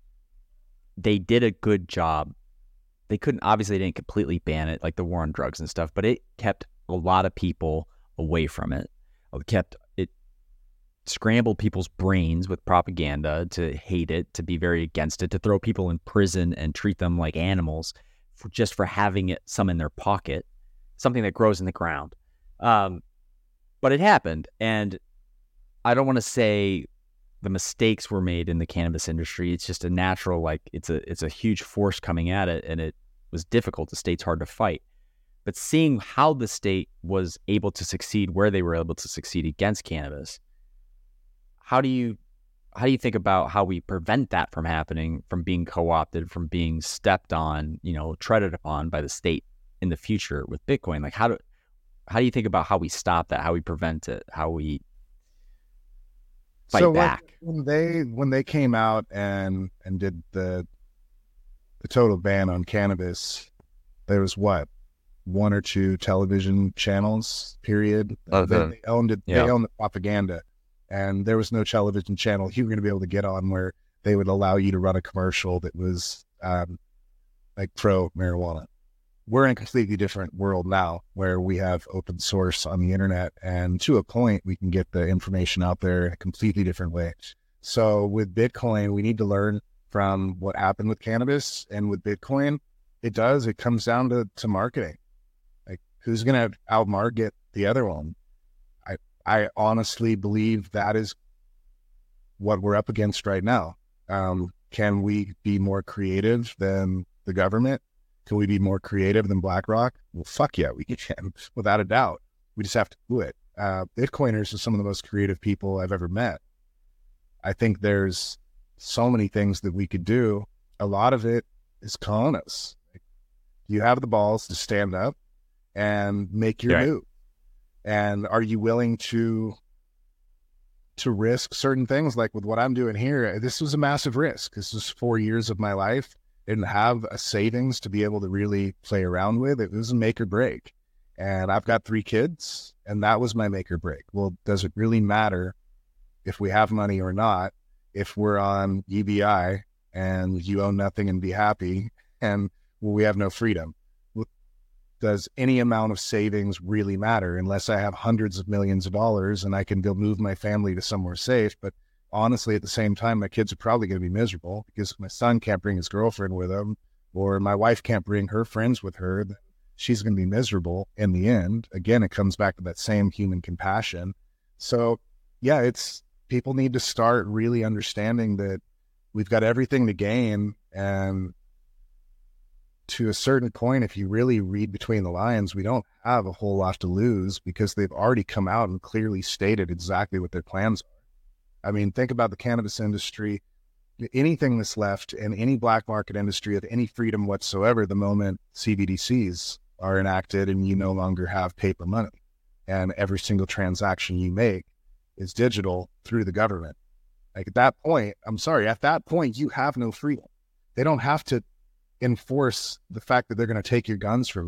A: they did a good job. They couldn't, obviously they didn't completely ban it like the war on drugs and stuff, but it kept a lot of people away from it. It kept it scrambled people's brains with propaganda to hate it, to be very against it, to throw people in prison and treat them like animals for just for having it some in their pocket, something that grows in the ground. Um, but it happened, and I don't want to say the mistakes were made in the cannabis industry. It's just a natural, like it's a it's a huge force coming at it, and it was difficult. The state's hard to fight. But seeing how the state was able to succeed where they were able to succeed against cannabis, how do you how do you think about how we prevent that from happening, from being co-opted, from being stepped on, you know, treaded upon by the state in the future with Bitcoin? Like how do how do you think about how we stop that, how we prevent it, how we fight
B: so
A: back?
B: When they when they came out and and did the the total ban on cannabis, there was what, one or two television channels, period.
A: Oh, the,
B: they, they owned it.
A: yeah.
B: They owned the propaganda, and there was no television channel you were going to be able to get on where they would allow you to run a commercial that was um, like pro marijuana. We're in a completely different world now where we have open source on the internet, and to a point, we can get the information out there in a completely different way. So with Bitcoin, we need to learn from what happened with cannabis, and with Bitcoin, it does, it comes down to, to marketing. Like who's going to outmarket the other one? I, I honestly believe that is what we're up against right now. Um, can we be more creative than the government? Can we be more creative than BlackRock? Well, fuck yeah, we can, without a doubt. We just have to do it. Uh, Bitcoiners are some of the most creative people I've ever met. I think there's so many things that we could do. A lot of it is calling us. You have the balls to stand up and make your
A: yeah.
B: move. And are you willing to to risk certain things? Like with what I'm doing here, this was a massive risk. This was four years of my life. Didn't have a savings to be able to really play around with. It was a make or break. And I've got three kids, and that was my make or break. Well, does it really matter if we have money or not, if we're on U B I and you own nothing and be happy, and well, we have no freedom? Does any amount of savings really matter unless I have hundreds of millions of dollars and I can go move my family to somewhere safe? But honestly, at the same time, my kids are probably going to be miserable because if my son can't bring his girlfriend with him, or my wife can't bring her friends with her, then she's going to be miserable in the end. Again, it comes back to that same human compassion. So yeah, it's, people need to start really understanding that we've got everything to gain. And to a certain point, if you really read between the lines, we don't have a whole lot to lose because they've already come out and clearly stated exactly what their plans are. I mean, think about the cannabis industry. Anything that's left in any black market industry of any freedom whatsoever, the moment C B D Cs are enacted and you no longer have paper money and every single transaction you make is digital through the government. Like at that point, I'm sorry, at that point, you have no freedom. They don't have to enforce the fact that they're going to take your guns from you.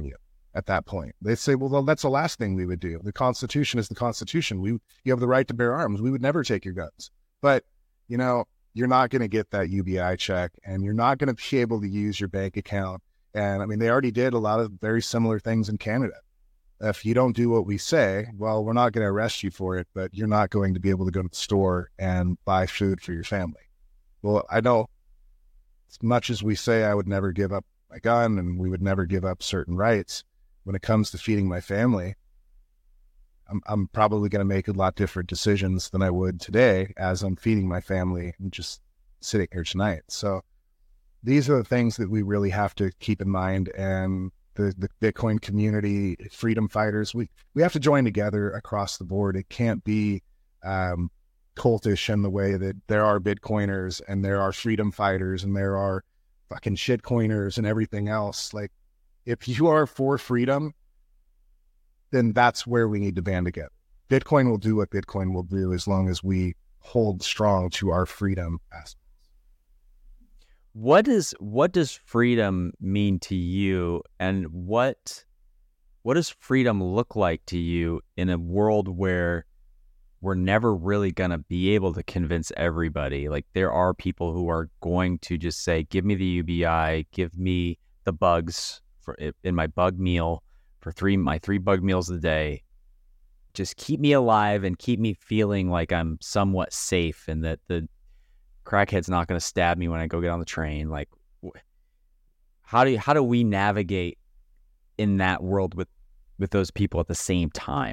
B: at that point. They say, well, that's the last thing we would do. The Constitution is the Constitution. We, you have the right to bear arms. We would never take your guns. But, you know, you're not going to get that U B I check, and you're not going to be able to use your bank account. And I mean, they already did a lot of very similar things in Canada. If you don't do what we say, well, we're not going to arrest you for it, but you're not going to be able to go to the store and buy food for your family. Well, I know as much as we say I would never give up my gun and we would never give up certain rights, when it comes to feeding my family, I'm, I'm probably going to make a lot different decisions than I would today as I'm feeding my family and just sitting here tonight. So these are the things that we really have to keep in mind. And the, the Bitcoin community, freedom fighters, we, we have to join together across the board. It can't be um, cultish in the way that there are Bitcoiners and there are freedom fighters and there are fucking shitcoiners and everything else. Like, if you are for freedom, then that's where we need to band together. Bitcoin will do what Bitcoin will do as long as we hold strong to our freedom aspects.
A: What is what does freedom mean to you, and what what does freedom look like to you in a world where we're never really going to be able to convince everybody? Like, there are people who are going to just say, give me the U B I, give me the bugs for in my bug meal for three my three bug meals a day. Just keep me alive and keep me feeling like I'm somewhat safe, and that the crackhead's not going to stab me when I go get on the train. Like, how do you, how do we navigate in that world with with those people at the same time?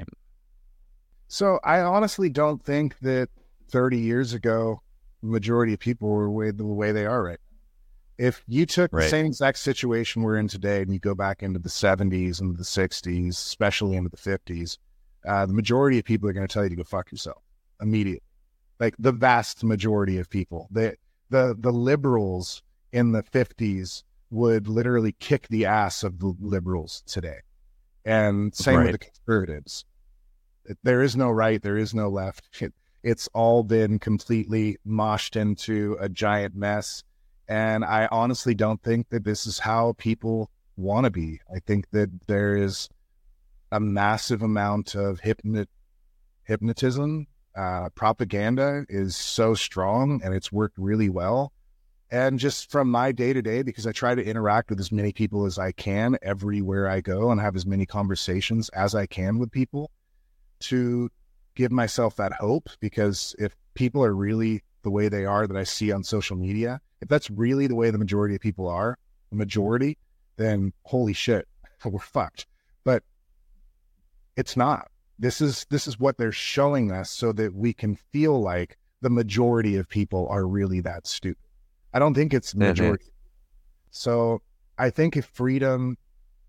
B: So I honestly don't think that thirty years ago, the majority of people were way, the way they are right now. If you took
A: Right.
B: the same exact situation we're in today and you go back into the seventies and the sixties, especially into the fifties, uh, the majority of people are going to tell you to go fuck yourself immediately. Like, the vast majority of people. The, the, the liberals in the fifties would literally kick the ass of the liberals today. And same
A: Right.
B: with the conservatives. There is no right, there is no left. It, it's all been completely moshed into a giant mess. And I honestly don't think that this is how people want to be. I think that there is a massive amount of hypnot, hypnotism. Uh, propaganda is so strong, and it's worked really well. And just from my day to day, because I try to interact with as many people as I can everywhere I go and have as many conversations as I can with people, to give myself that hope. Because if people are really the way they are that I see on social media, if that's really the way the majority of people are, the majority, then holy shit, we're fucked. But it's not. This is this is what they're showing us so that we can feel like the majority of people are really that stupid. I don't think it's the
A: Mhm.
B: majority. So I think if freedom,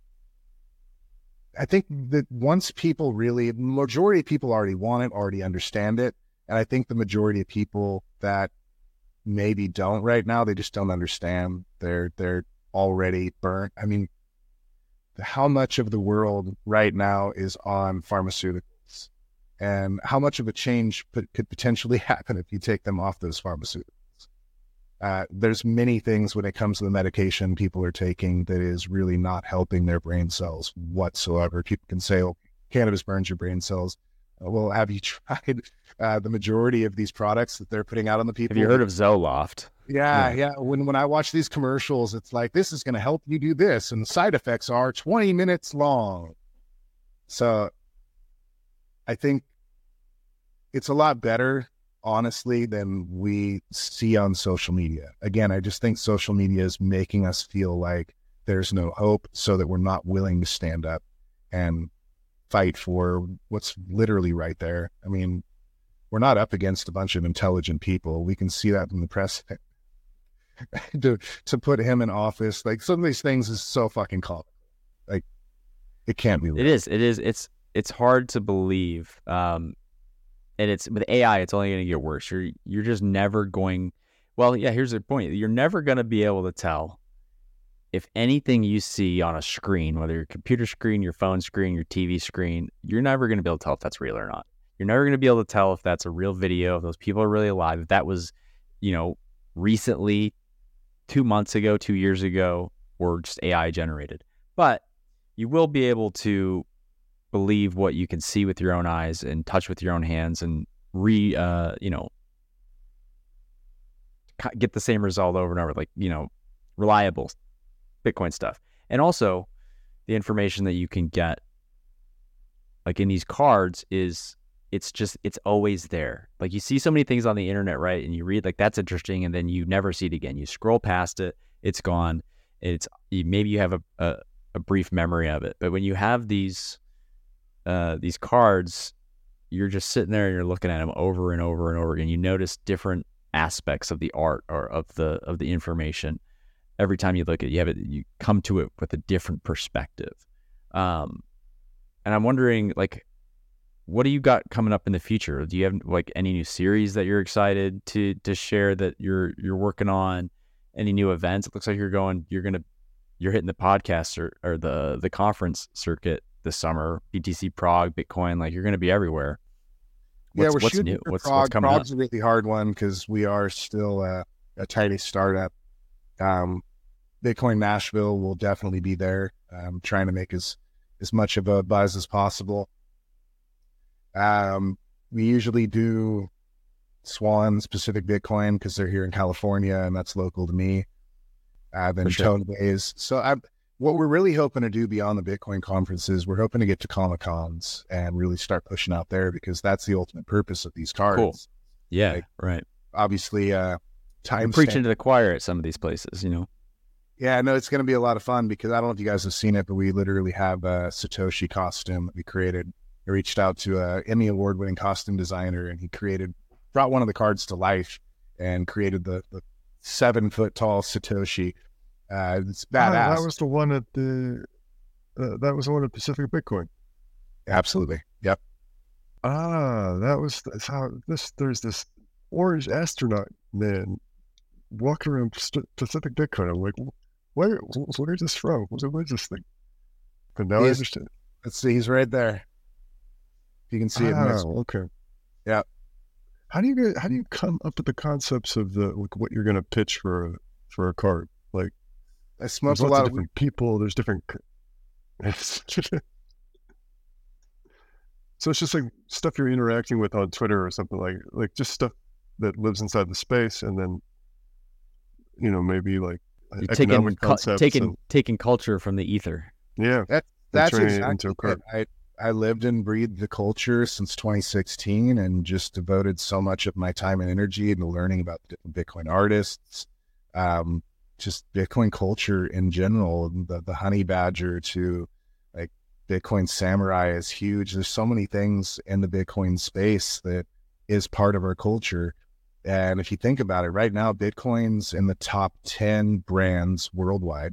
B: I think that once people really, majority of people already want it, already understand it. And I think the majority of people that maybe don't right now, they just don't understand. They're, they're already burnt. I mean, how much of the world right now is on pharmaceuticals, and how much of a change p- could potentially happen if you take them off those pharmaceuticals? Uh, there's many things when it comes to the medication people are taking that is really not helping their brain cells whatsoever. People can say, oh, cannabis burns your brain cells. Uh, well, have you tried uh, the majority of these products that they're putting out on the people?
A: Have you heard of Zoloft?
B: Yeah,
A: Yeah.
B: yeah. When when I watch these commercials, it's like, this is going to help you do this, and the side effects are twenty minutes long. So I think it's a lot better, honestly, than we see on social media. Again, I just think social media is making us feel like there's no hope, so that we're not willing to stand up and fight for what's literally right there. I mean, we're not up against a bunch of intelligent people. We can see that from the precedent. to to put him in office, like, some of these things is so fucking comical. Like, it can't be real.
A: It is. It is. It's it's hard to believe. Um, and it's with A I, it's only going to get worse. You're you're just never going. Well, yeah. Here's the point: you're never going to be able to tell if anything you see on a screen, whether your computer screen, your phone screen, your T V screen, you're never going to be able to tell if that's real or not. You're never going to be able to tell if that's a real video, if those people are really alive, if that was, you know, recently, two months ago, two years ago, or just A I generated. But you will be able to believe what you can see with your own eyes and touch with your own hands and re, uh, you know, get the same result over and over, like, you know, reliable Bitcoin stuff. And also the information that you can get like in these cards is it's just, it's always there. Like you see so many things on the internet, right? And you read like, that's interesting. And then you never see it again. You scroll past it, it's gone. It's maybe you have a, a, a brief memory of it. But when you have these, uh, these cards, you're just sitting there and you're looking at them over and over and over again. You notice different aspects of the art or of the, of the information. Every time you look at it, you have it, you come to it with a different perspective. Um, and I'm wondering, like, what do you got coming up in the future? Do you have like any new series that you're excited to to share that you're you're working on? Any new events? It looks like you're going, you're gonna, you're hitting the podcast or, or the the conference circuit this summer. B T C Prague, Bitcoin, like you're gonna be everywhere. What's,
B: yeah, we're
A: what's
B: shooting
A: new?
B: for
A: What's
B: Prague.
A: what's coming
B: Prague's
A: up?
B: a really hard one because we are still uh, a tiny startup. Um, Bitcoin Nashville will definitely be there. I'm trying to make as as much of a buzz as possible. Um, we usually do Swans Pacific Bitcoin because they're here in California and that's local to me. Uh, then
A: sure.
B: Tone Ways. So I, what we're really hoping to do beyond the Bitcoin conferences, we're hoping to get to Comic Cons and really start pushing out there because that's the ultimate purpose of these cards.
A: Cool. Yeah,
B: like,
A: right.
B: Obviously, uh, time
A: You're preaching to the choir at some of these places, you know.
B: Yeah, no, it's going to be a lot of fun because I don't know if you guys have seen it, but we literally have a Satoshi costume that we created. I reached out to a Emmy award-winning costume designer, and he created, brought one of the cards to life and created the, the seven-foot-tall Satoshi. Uh, it's badass.
C: Ah, that was the one at the. Uh, that was the one at Pacific Bitcoin.
B: Absolutely. Yep.
C: Ah, that was that's how this. There's this orange astronaut man walking around Pacific Bitcoin. I'm like, where, where is this from? What is this thing? But now
B: He's,
C: I understand.
B: Let's see, he's right there. You can see
C: ah,
B: it.
C: Okay.
B: Yeah.
C: How do you get, how do you come up with the concepts of the like what you're going to pitch for a, for a card? Like,
B: I smoked
C: there's
B: a
C: lots
B: lot
C: of
B: of
C: different people. There's different. So it's just like stuff you're interacting with on Twitter or something like like just stuff that lives inside the space, and then you know maybe like
A: You're taking
C: economic
A: cu-
C: concepts
A: taking
C: and,
A: taking culture from the ether.
C: yeah,
B: That,
C: and
B: that's
C: turning it
B: exactly
C: into a
B: it.
C: card.
B: I, I lived and breathed the culture since twenty sixteen and just devoted so much of my time and energy into learning about different Bitcoin artists, um, just Bitcoin culture in general, the, the honey badger to like Bitcoin samurai is huge. There's so many things in the Bitcoin space that is part of our culture. And if you think about it right now, Bitcoin's in the top ten brands worldwide.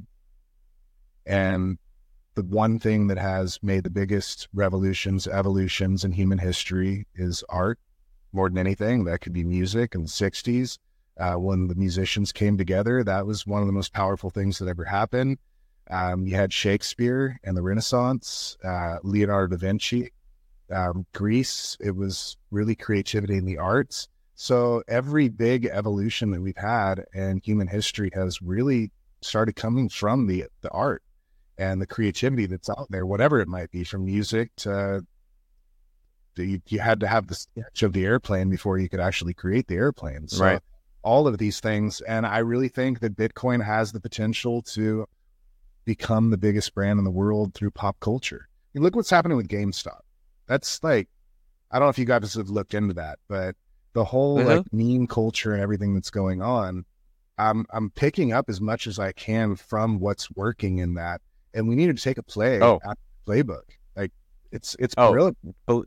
B: And the one thing that has made the biggest revolutions, evolutions in human history is art more than anything. That could be music in the sixties. Uh, when the musicians came together, that was one of the most powerful things that ever happened. Um, you had Shakespeare and the Renaissance, uh, Leonardo da Vinci, um, Greece. It was really creativity in the arts. So every big evolution that we've had in human history has really started coming from the the art and the creativity that's out there, whatever it might be, from music to, to you, you had to have the sketch of the airplane before you could actually create the airplane. So
A: Right.
B: all of these things. And I really think that Bitcoin has the potential to become the biggest brand in the world through pop culture. I mean, look what's happening with GameStop. That's like, I don't know if you guys have looked into that, but the whole
A: Uh-huh.
B: like meme culture and everything that's going on, I'm I'm picking up as much as I can from what's working in that. And we need to take a play
A: Oh.
B: out of the playbook. Like it's it's
A: Oh.
B: brilliant.
A: But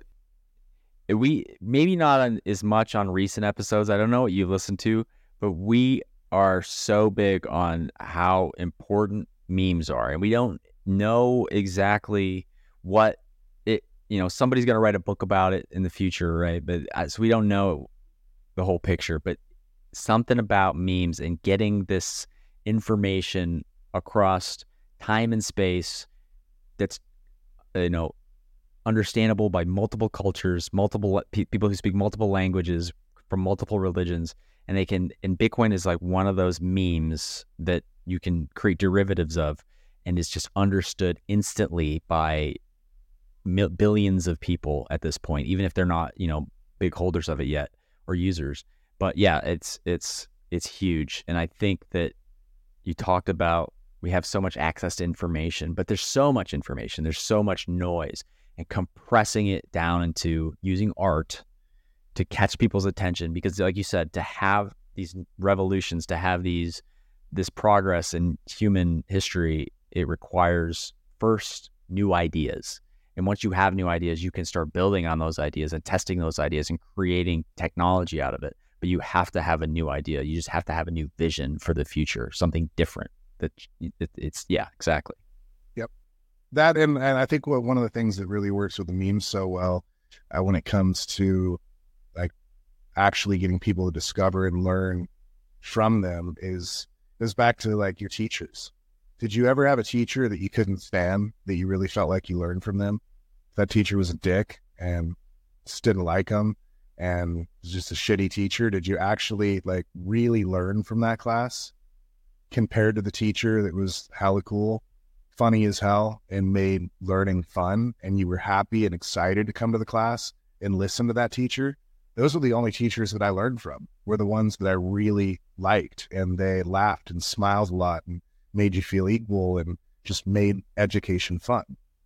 A: we maybe not on, as much on recent episodes. I don't know what you listen to, but we are so big on how important memes are, and we don't know exactly what it. You know, somebody's going to write a book about it in the future, right? But uh, so we don't know the whole picture. But something about memes and getting this information across time and space that's you know. understandable by multiple cultures, multiple pe- people who speak multiple languages from multiple religions, and they can. And Bitcoin is like one of those memes that you can create derivatives of, and is just understood instantly by mil- billions of people at this point, even if they're not, you know, big holders of it yet or users. But yeah, it's it's it's huge. And I think that you talked about, we have so much access to information, but there's so much information, there's so much noise, and compressing it down into using art to catch people's attention. Because like you said, to have these revolutions, to have these this progress in human history, it requires first new ideas. And once you have new ideas, you can start building on those ideas and testing those ideas and creating technology out of it. But you have to have a new idea. You just have to have a new vision for the future, something different. That it, it's yeah, exactly.
B: Yep. That and, and I think what one of the things that really works with the memes so well uh, when it comes to like actually getting people to discover and learn from them is goes back to like your teachers. Did you ever have a teacher that you couldn't stand, that you really felt like you learned from them? That teacher was a dick and just didn't like them and was just a shitty teacher. Did you actually like really learn from that class compared to the teacher that was hella cool, funny as hell, and made learning fun, and you were happy and excited to come to the class and listen to that teacher? Those were the only teachers that I learned from, were the ones that I really liked, and they laughed and smiled a lot and made you feel equal and just made education fun.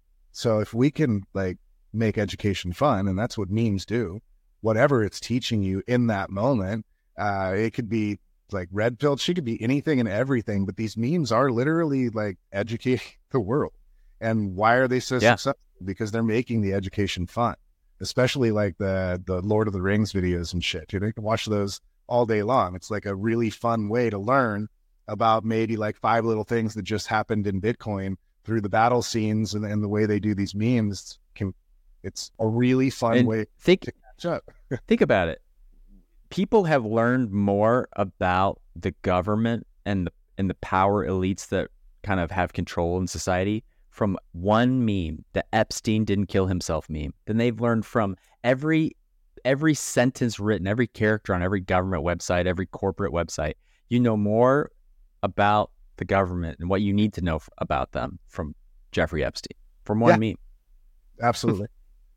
B: So if we can like make education fun, and that's what memes do, whatever it's teaching you in that moment, uh, it could be like red pill, she could be anything and everything, but these memes are literally like educating the world. And why are they so yeah. successful? Because they're making the education fun, especially like the, the Lord of the Rings videos and shit. You know, you can watch those all day long. It's like a really fun way to learn about maybe like five little things that just happened in Bitcoin through the battle scenes and, and the way they do these memes. Can, it's a really fun
A: and
B: way
A: think,
B: to catch up.
A: Think about it. People have learned more about the government and the, and the power elites that kind of have control in society from one meme, the Epstein didn't kill himself meme, than they've learned from every every sentence written, every character on every government website, every corporate website. You know more about the government and what you need to know f- about them from Jeffrey Epstein, from one yeah, meme.
B: Absolutely.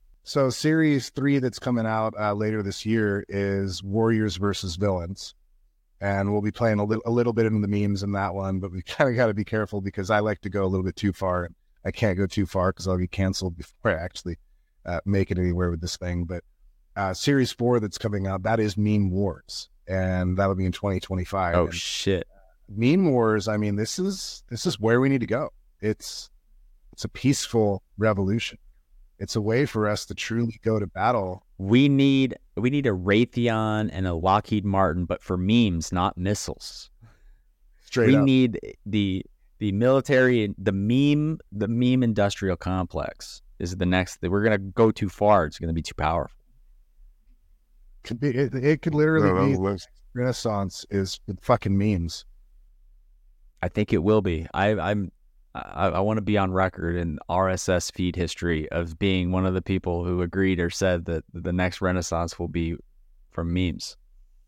B: So series three that's coming out uh, later this year is Warriors versus Villains. And we'll be playing a, li- a little bit into the memes in that one, but we kind of got to be careful because I like to go a little bit too far. I can't go too far because I'll be canceled before I actually uh, make it anywhere with this thing. But uh, series four that's coming out, that is Meme Wars. And that'll be in twenty twenty-five.
A: Oh,
B: and
A: shit.
B: Meme Wars, I mean, this is this is where we need to go. It's it's a peaceful revolution. It's a way for us to truly go to battle.
A: We need we need a Raytheon and a Lockheed Martin, but for memes, not missiles.
B: Straight
A: we
B: up.
A: need the the military, the meme, the meme industrial complex is the next. We're gonna go too far. It's gonna be too powerful.
B: Could be. It, it could literally
C: No,
B: be
C: no, no.
B: Renaissance is fucking memes.
A: I think it will be. I, I'm. I, I want to be on record in R S S feed history of being one of the people who agreed or said that the next Renaissance will be from memes.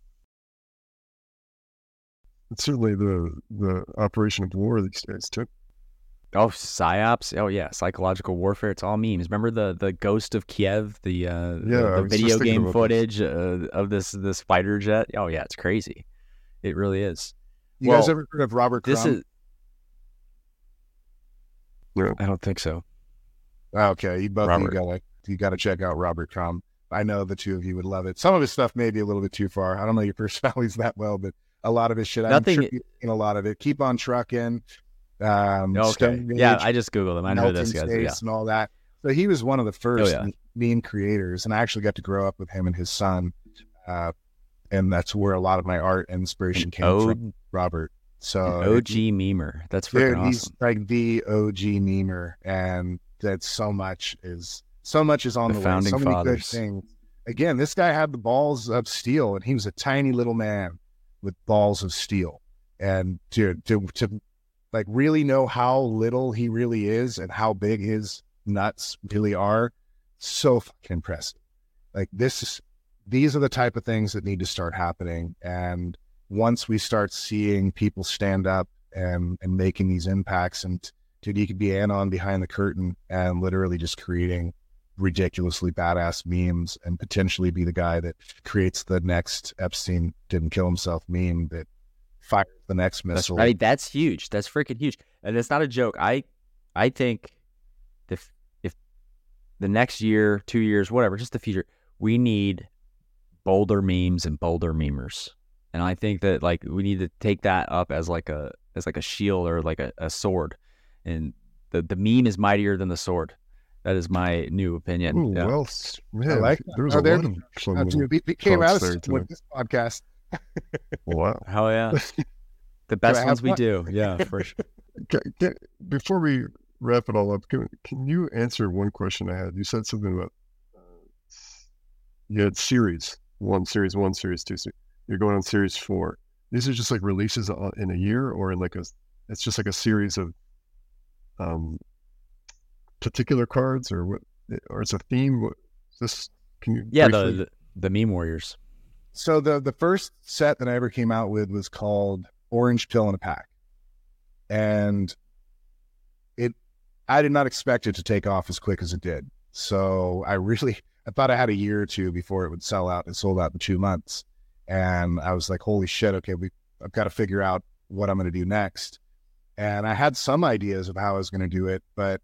C: It's certainly the the operation of war these days too.
A: Oh, psyops! Oh yeah, psychological warfare. It's all memes. Remember the the Ghost of Kiev, the uh,
C: Yeah,
A: the,
C: I
A: the
C: was
A: video
C: just thinking
A: game
C: about
A: footage uh, of this this fighter jet. Oh yeah, it's crazy. It really is.
B: You
A: Well,
B: guys ever heard of Robert Crumb?
A: This is.
C: Yeah.
A: I don't think so.
B: Okay, you both of you
C: Robert.
B: gotta you gotta check out Robert Crumb. I know the two of you would love it. Some of his stuff may be a little bit too far. I don't know your personalities that well, but a lot of his shit. I'm
A: Nothing-
B: sure you've seen a lot of it. Keep on trucking. Um,
A: Okay.
B: Stone
A: Yeah,
B: Age,
A: I just googled him. I know who
B: Melting
A: this guy is.
B: States
A: Yeah.
B: and all that. So he was one of the first
A: Oh, yeah.
B: meme creators, and I actually got to grow up with him and his son, uh, and that's where a lot of my art and inspiration came
A: O-
B: from. Robert. So
A: An O G memer. That's
B: Dude,
A: freaking
B: he's
A: awesome.
B: like the O G memer, and that so much is so much is on
A: The
B: the, way.
A: founding
B: So many good
A: fathers.
B: things. Again, this guy had the balls of steel, and he was a tiny little man with balls of steel. And dude, to to like really know how little he really is and how big his nuts really are, so fucking impressive. Like this is these are the type of things that need to start happening. And once we start seeing people stand up and and making these impacts and dude, you could be Anon behind the curtain and literally just creating ridiculously badass memes and potentially be the guy that creates the next Epstein didn't kill himself meme that fires the next missile.
A: That's, I mean, that's huge. That's freaking huge. And it's not a joke. I I think if if the next year, two years, whatever, just the future, we need bolder memes and bolder memers. And I think that like we need to take that up as like a as like a shield or like a, a sword. And the, the meme is mightier than the sword. That is my new opinion.
C: Ooh,
A: yeah.
C: Well, man,
B: I like
C: there's
B: oh,
C: a
B: there,
C: lot of fun
B: uh,
C: little
B: dude, we, we came out
C: thoughts
B: of
C: there
B: with
C: tonight.
B: this podcast.
C: Wow.
A: Hell yeah. The best
B: I
A: ones
B: have
A: we
B: fun?
A: do. Yeah, for sure.
C: Ca- ca- Before we wrap it all up, can, can you answer one question I had? You said something about uh, you had series one, series one, series two. So you're going on series four. These are just like releases on- in a year, or in like a, it's just like a series of um, particular cards, or what, or it's a theme. What, this can you?
A: Yeah,
C: briefly-
A: the, the the meme warriors.
B: So the the first set that I ever came out with was called Orange Pill in a Pack, and it I did not expect it to take off as quick as it did. So I really I thought I had a year or two before it would sell out. It sold out in two months, and I was like, holy shit! Okay, we I've got to figure out what I'm going to do next. And I had some ideas of how I was going to do it, but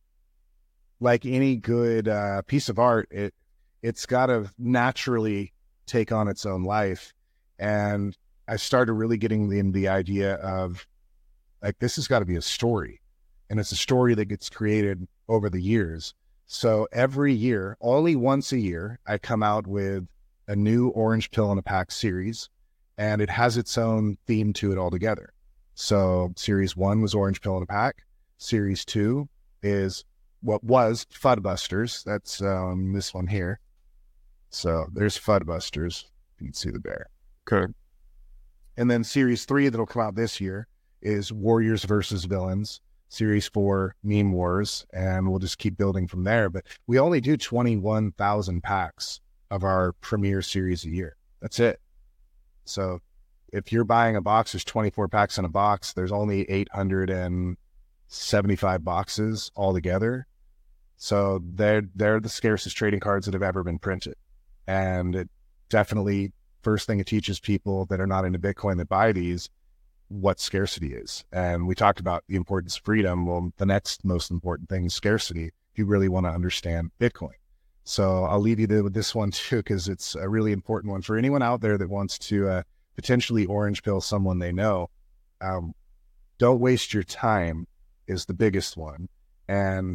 B: like any good uh, piece of art, it it's got to naturally take on its own life. And I started really getting in the idea of like, this has got to be a story, and it's a story that gets created over the years. So every year, only once a year, I come out with a new Orange Pill in a Pack series, and it has its own theme to it altogether. So series one was Orange Pill in a Pack. Series two is what was Fudbusters. That's um, this one here. So there's Fudbusters. You can see the bear.
C: Okay.
B: And then series three that'll come out this year is Warriors versus Villains. Series four, Meme Wars, and we'll just keep building from there. But we only do twenty-one thousand packs of our premier series a year. That's it. So if you're buying a box, there's twenty-four packs in a box. There's only eight hundred seventy-five boxes altogether. So they're, they're the scarcest trading cards that have ever been printed. And it definitely, first thing it teaches people that are not into Bitcoin that buy these, what scarcity is. And we talked about the importance of freedom. Well, the next most important thing is scarcity if you really want to understand Bitcoin. So I'll leave you there with this one too, because it's a really important one for anyone out there that wants to uh, potentially orange pill someone they know. Um, don't waste your time is the biggest one. And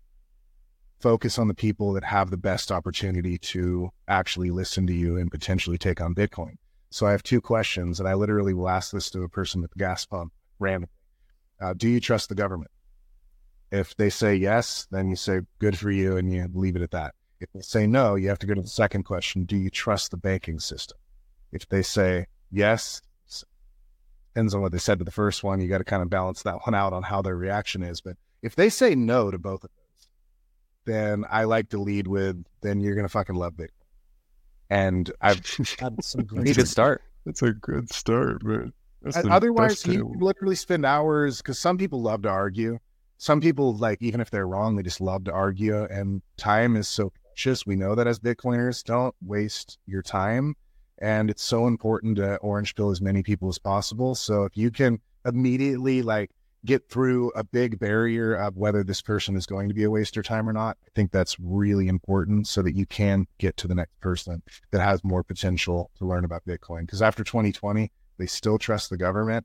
B: focus on the people that have the best opportunity to actually listen to you and potentially take on Bitcoin. So I have two questions, and I literally will ask this to a person at the gas pump randomly. Uh, do you trust the government? If they say yes, then you say, good for you, and you leave it at that. If they say no, you have to go to the second question. Do you trust the banking system? If they say yes, depends on what they said to the first one. You got to kind of balance that one out on how their reaction is. But if they say no to both of those, then I like to lead with, then you're going to fucking love Bitcoin. And I've had some
A: It's a
B: great
A: good start.
C: That's a good start, man. That's the
B: Otherwise,
C: best
B: you
C: tale.
B: can literally spend hours, because some people love to argue. Some people, like, even if they're wrong, they just love to argue. And time is so precious. We know that as Bitcoiners. Don't waste your time. And it's so important to orange pill as many people as possible. So if you can immediately, like, get through a big barrier of whether this person is going to be a waste of time or not, I think that's really important so that you can get to the next person that has more potential to learn about Bitcoin. Because after twenty twenty, they still trust the government.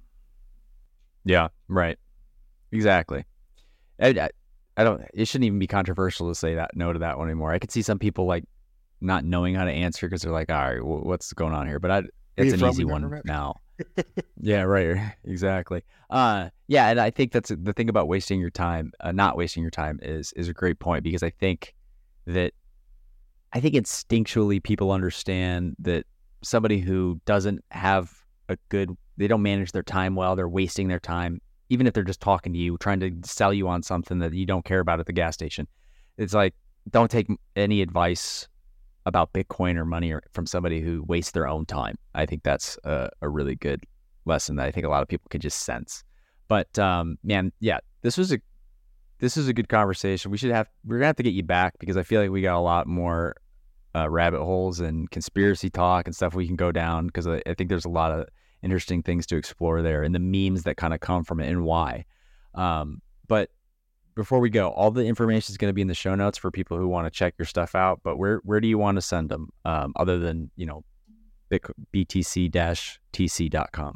A: Yeah, right. Exactly. I, I, I don't, it shouldn't even be controversial to say that no to that one anymore. I could see some people like not knowing how to answer because they're like, all right, w- what's going on here? But I, it's
B: you
A: an
B: from
A: easy
B: the
A: one
B: government?
A: now. Yeah, right. Exactly. Uh, yeah. And I think that's the thing about wasting your time, uh, not wasting your time is, is a great point, because I think that, I think instinctually people understand that somebody who doesn't have a good, they don't manage their time well, they're wasting their time, even if they're just talking to you, trying to sell you on something that you don't care about at the gas station. It's like, don't take any advice about Bitcoin or money or from somebody who wastes their own time. I think that's a, a really good lesson that I think a lot of people can just sense. But um, man, yeah, this was a this is a good conversation. We should have we're gonna have to get you back because I feel like we got a lot more uh, rabbit holes and conspiracy talk and stuff we can go down because I, I think there's a lot of interesting things to explore there and the memes that kind of come from it and why. Um, but before we go, all the information is going to be in the show notes for people who want to check your stuff out. But where where do you want to send them um, other than, you know, b t c dash t c dot com?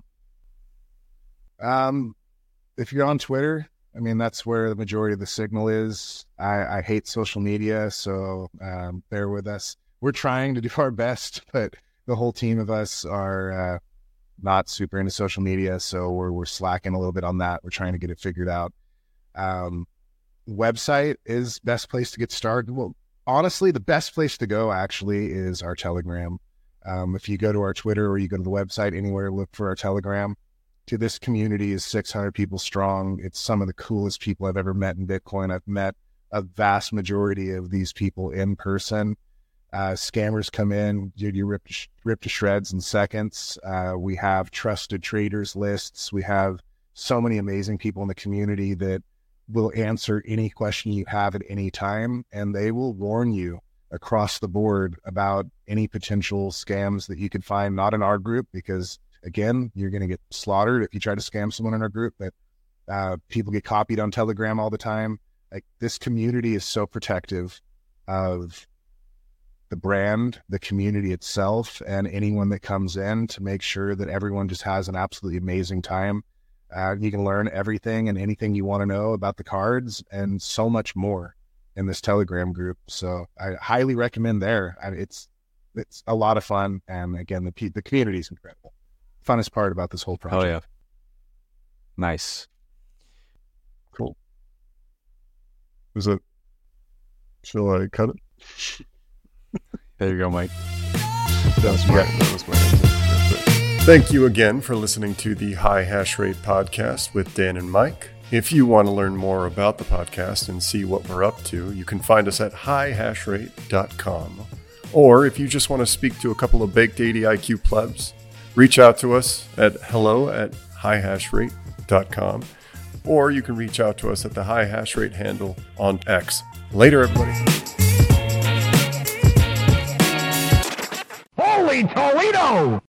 B: Um, if you're on Twitter, I mean, that's where the majority of the signal is. I, I hate social media, so um, bear with us. We're trying to do our best, but the whole team of us are uh, not super into social media, so we're we're slacking a little bit on that. We're trying to get it figured out. Um, website is best place to get started. Well, honestly, the best place to go actually is our Telegram. Um, if you go to our Twitter or you go to the website, anywhere, look for our Telegram. To this community is six hundred people strong. It's some of the coolest people I've ever met in Bitcoin. I've met a vast majority of these people in person. Uh, scammers come in, dude, you rip, rip to shreds in seconds. Uh, we have trusted traders lists. We have so many amazing people in the community that will answer any question you have at any time, and they will warn you across the board about any potential scams that you could find, not in our group, because again, you're going to get slaughtered if you try to scam someone in our group, but uh, people get copied on Telegram all the time. Like, this community is so protective of the brand, the community itself, and anyone that comes in to make sure that everyone just has an absolutely amazing time. Uh, you can learn everything and anything you want to know about the cards and so much more in this Telegram group. So I highly recommend there. I, it's it's a lot of fun, and again, the the community is incredible. Funnest part about this whole project.
A: Oh yeah, nice,
C: cool. Is it? Shall I cut it?
A: There you go, Mike.
C: That was my. That was my. Thank you again for listening to the High Hash Rate podcast with Dan and Mike. If you want to learn more about the podcast and see what we're up to, you can find us at high hash rate dot com. Or if you just want to speak to a couple of baked eighty I Q plebs, reach out to us at hello at high hash rate dot com. Or you can reach out to us at the High Hash Rate handle on X. Later, everybody.
D: Holy Toledo!